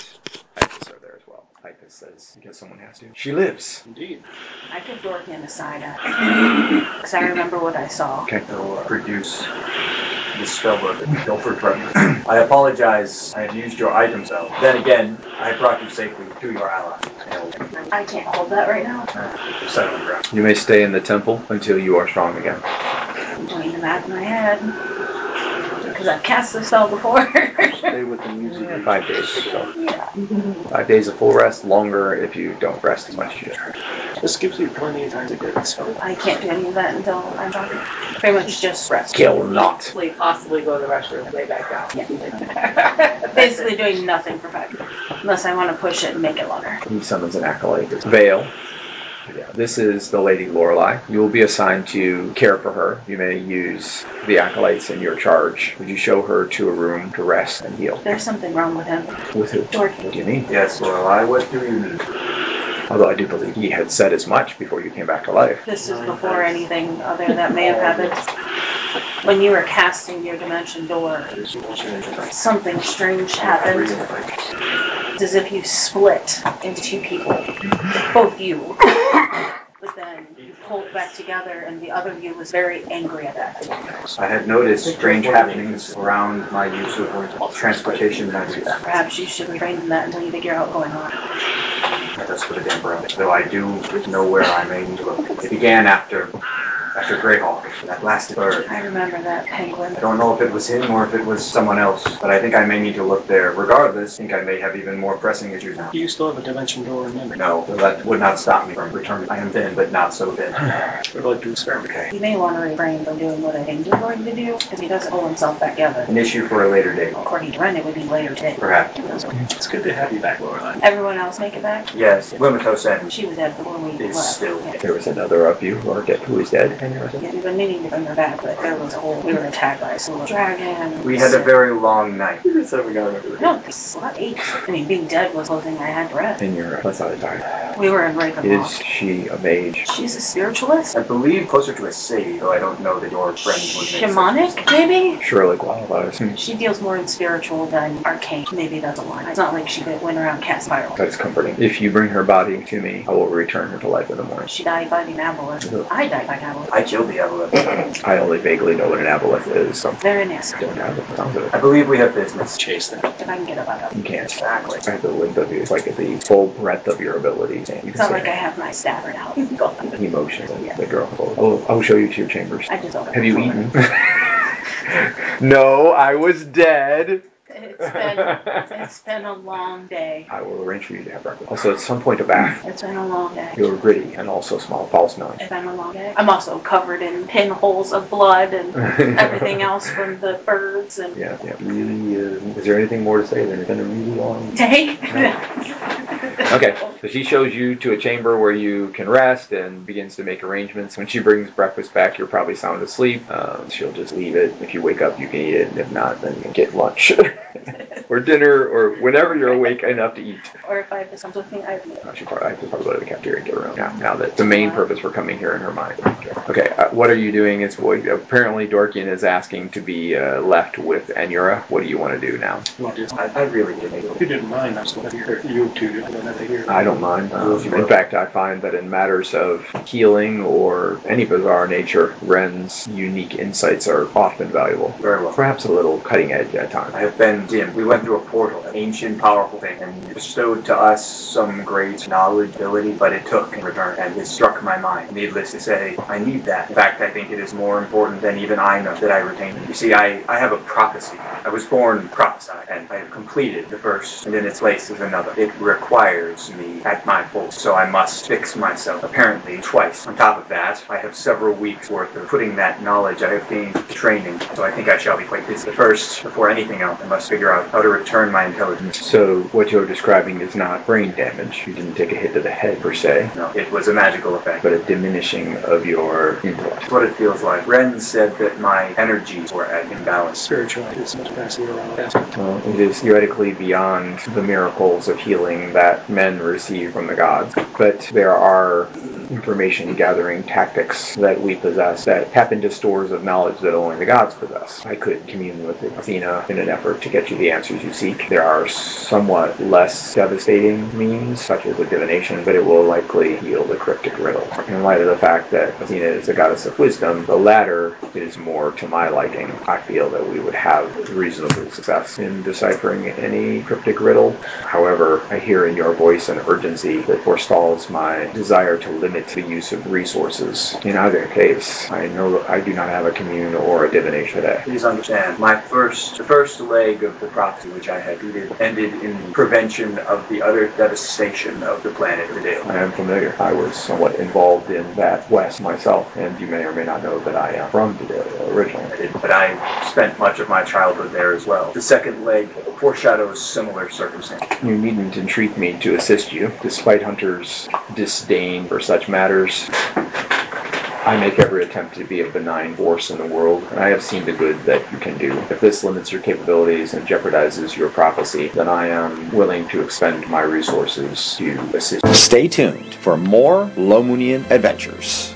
Ipis are there as well. Ipis says, because someone has to. She lives. Indeed. I give Dorkin a side eye. Because I remember what I saw. Okay. So uh, produce the spellbook that Guilford brought me. I apologize. I have used your items though. Then again, I brought you safely to your ally. I can't hold that right now. Set on the ground. You may stay in the temple until you are strong again. I'm doing the math in my head. Because I've cast this spell before. Stay with the music. Five days. So. Yeah. Five days of full rest, longer if you don't rest as much. This gives you plenty of time to get this spell. I can't do any of that until I'm done. Pretty much just rest. Kill not. Possibly, possibly go to the restroom and lay back down. Yeah. Basically doing nothing for five days. Unless I want to push it and make it longer. He summons an acolyte. Vale. Yeah, this is the Lady Lorelei. You will be assigned to care for her. You may use the acolytes in your charge. Would you show her to a room to rest and heal? There's something wrong with him. With who? Dorkin. What do you mean? Yes, Lorelei, what do you need? Although I do believe he had said as much before you came back to life. This is before anything other that may have happened. When you were casting your dimension door, something strange happened. It's as if you split into two people. Both you. But then you pulled back together and the other you was very angry at that. I had noticed strange happenings around my use of transportation methods. Perhaps you should refrain from that until you figure out what's going on. That's for the damn bro. Though I do know where I may need to look. It began after after Greyhawk, that lasted bird. I remember that penguin. I don't know if it was him or if it was someone else, but I think I may need to look there. Regardless, I think I may have even more pressing issues now. Do you still have a dimension door, remember? No, that would not stop me from returning. I am thin, but not so thin. We're going to experiment. Okay. He may want to refrain from doing what I think he's going to do, because he doesn't pull himself back together. An issue for a later date. According to Ren, it would be later today. Perhaps. It's good to have you back, Lorelei. Everyone else make it back? Yes, Limito said. She was dead before we Is left. still. Yeah. There was another of you who are dead, who is dead, and there was Yeah, we've been meaning to bring her back, but there was a whole. We were attacked by a slow dragon. We had a very long night. No, it's not eight. I mean, being dead was the whole thing I had to rest. in your. That's not a time. We were in Ravenloft. Is she a mage? She's a spiritualist? I believe closer to a sage, though I don't know that your friend would make Shamanic, maybe? Surely qualifies. Hmm. She deals more in spiritual than arcane. Maybe that's a line. It's not like she could went around cast spiral. That's comforting. If you bring her body to me, I will return her to life in the morning. She died by the aboleth. I died by the aboleth. I killed the aboleth. I only vaguely know what an aboleth is, so Very nasty. don't have it. Sounds of it. I believe we have business. Chase them. If I can get about it. You can't. Exactly. I have the length of you. It's like the full breadth of your abilities. And you It's can not like I say have my staff right now. Go on. emotions and the girl. Oh, I'll show you to your chambers. I just don't. Have you eaten? No, I was dead. It's been, it's been a long day. I will arrange for you to have breakfast. Also, at some point, a bath. It's been a long day. You're gritty and also small, foul smelling. It's been a long day. I'm also covered in pinholes of blood and everything else from the birds and Yeah, yeah. Really, uh, is there anything more to say than it's been a really long day. Okay, so she shows you to a chamber where you can rest and begins to make arrangements. When she brings breakfast back, you're probably sound asleep. Um, she'll just leave it. If you wake up, you can eat it, and if not, then you can get lunch. or dinner, or whenever you're awake enough to eat. Or if I have to come with me, I I should probably, I have to probably go to the cafeteria and get around now, now that the main purpose for coming here in her mind. Okay, okay uh, what are you doing? It's what, apparently Dorkian is asking to be uh, left with Anura. What do you want to do now? Well, I, I really didn't. If you didn't mind, I was going to hear you two. I don't have to hear. I don't mind. Um, in fact, I find that in matters of healing or any bizarre nature, Ren's unique insights are often valuable. Very well. Perhaps a little cutting edge at times. I have been dim. We went through a portal, an ancient, powerful thing, and bestowed to us some great knowledge, ability, but it took in return, and it struck my mind. Needless to say, I need that. In fact, I think it is more important than even I know that I retain it. You see, I, I have a prophecy. I was born prophesied, and I have completed the first, and in its place is another. It requires me at my full, so I must fix myself, apparently twice. On top of that, I have several weeks worth of putting that knowledge I have gained to training, so I think I shall be quite busy. First, before anything else, I must figure out how to return my intelligence. So what you're describing is not brain damage. You didn't take a hit to the head per se. No, it was a magical effect. But a diminishing of your intellect. That's what it feels like. Ren said that my energies were at imbalance. Spirituality is much faster around. Well, it is theoretically beyond the miracles of healing that men receive from the gods. But there are information gathering tactics that we possess that tap into stores of knowledge that only the gods possess. I could commune with Athena in an effort to get you the answers you seek. There are somewhat less devastating means, such as a divination, but it will likely yield a cryptic riddle. In light of the fact that Athena is the goddess of wisdom, the latter is more to my liking. I feel that we would have reasonable success in deciphering any cryptic riddle. However, I hear in your voice an urgency that forestalls my desire to limit the use of resources. In either case, I know I do not have a commune or a divination today. Please understand, my first, the first leg of the prophecy which I had ended, ended in prevention of the utter devastation of the planet Vidale. I am familiar. I was somewhat involved in that west myself, and you may or may not know that I am from Vidale originally. I did, but I spent much of my childhood there as well. The second leg foreshadows similar circumstances. You needn't entreat me to assist you. Despite Hunter's disdain for such matters, I make every attempt to be a benign force in the world, and I have seen the good that you can do. If this limits your capabilities and jeopardizes your prophecy, then I am willing to expend my resources to assist you. Stay tuned for more Lomunian adventures.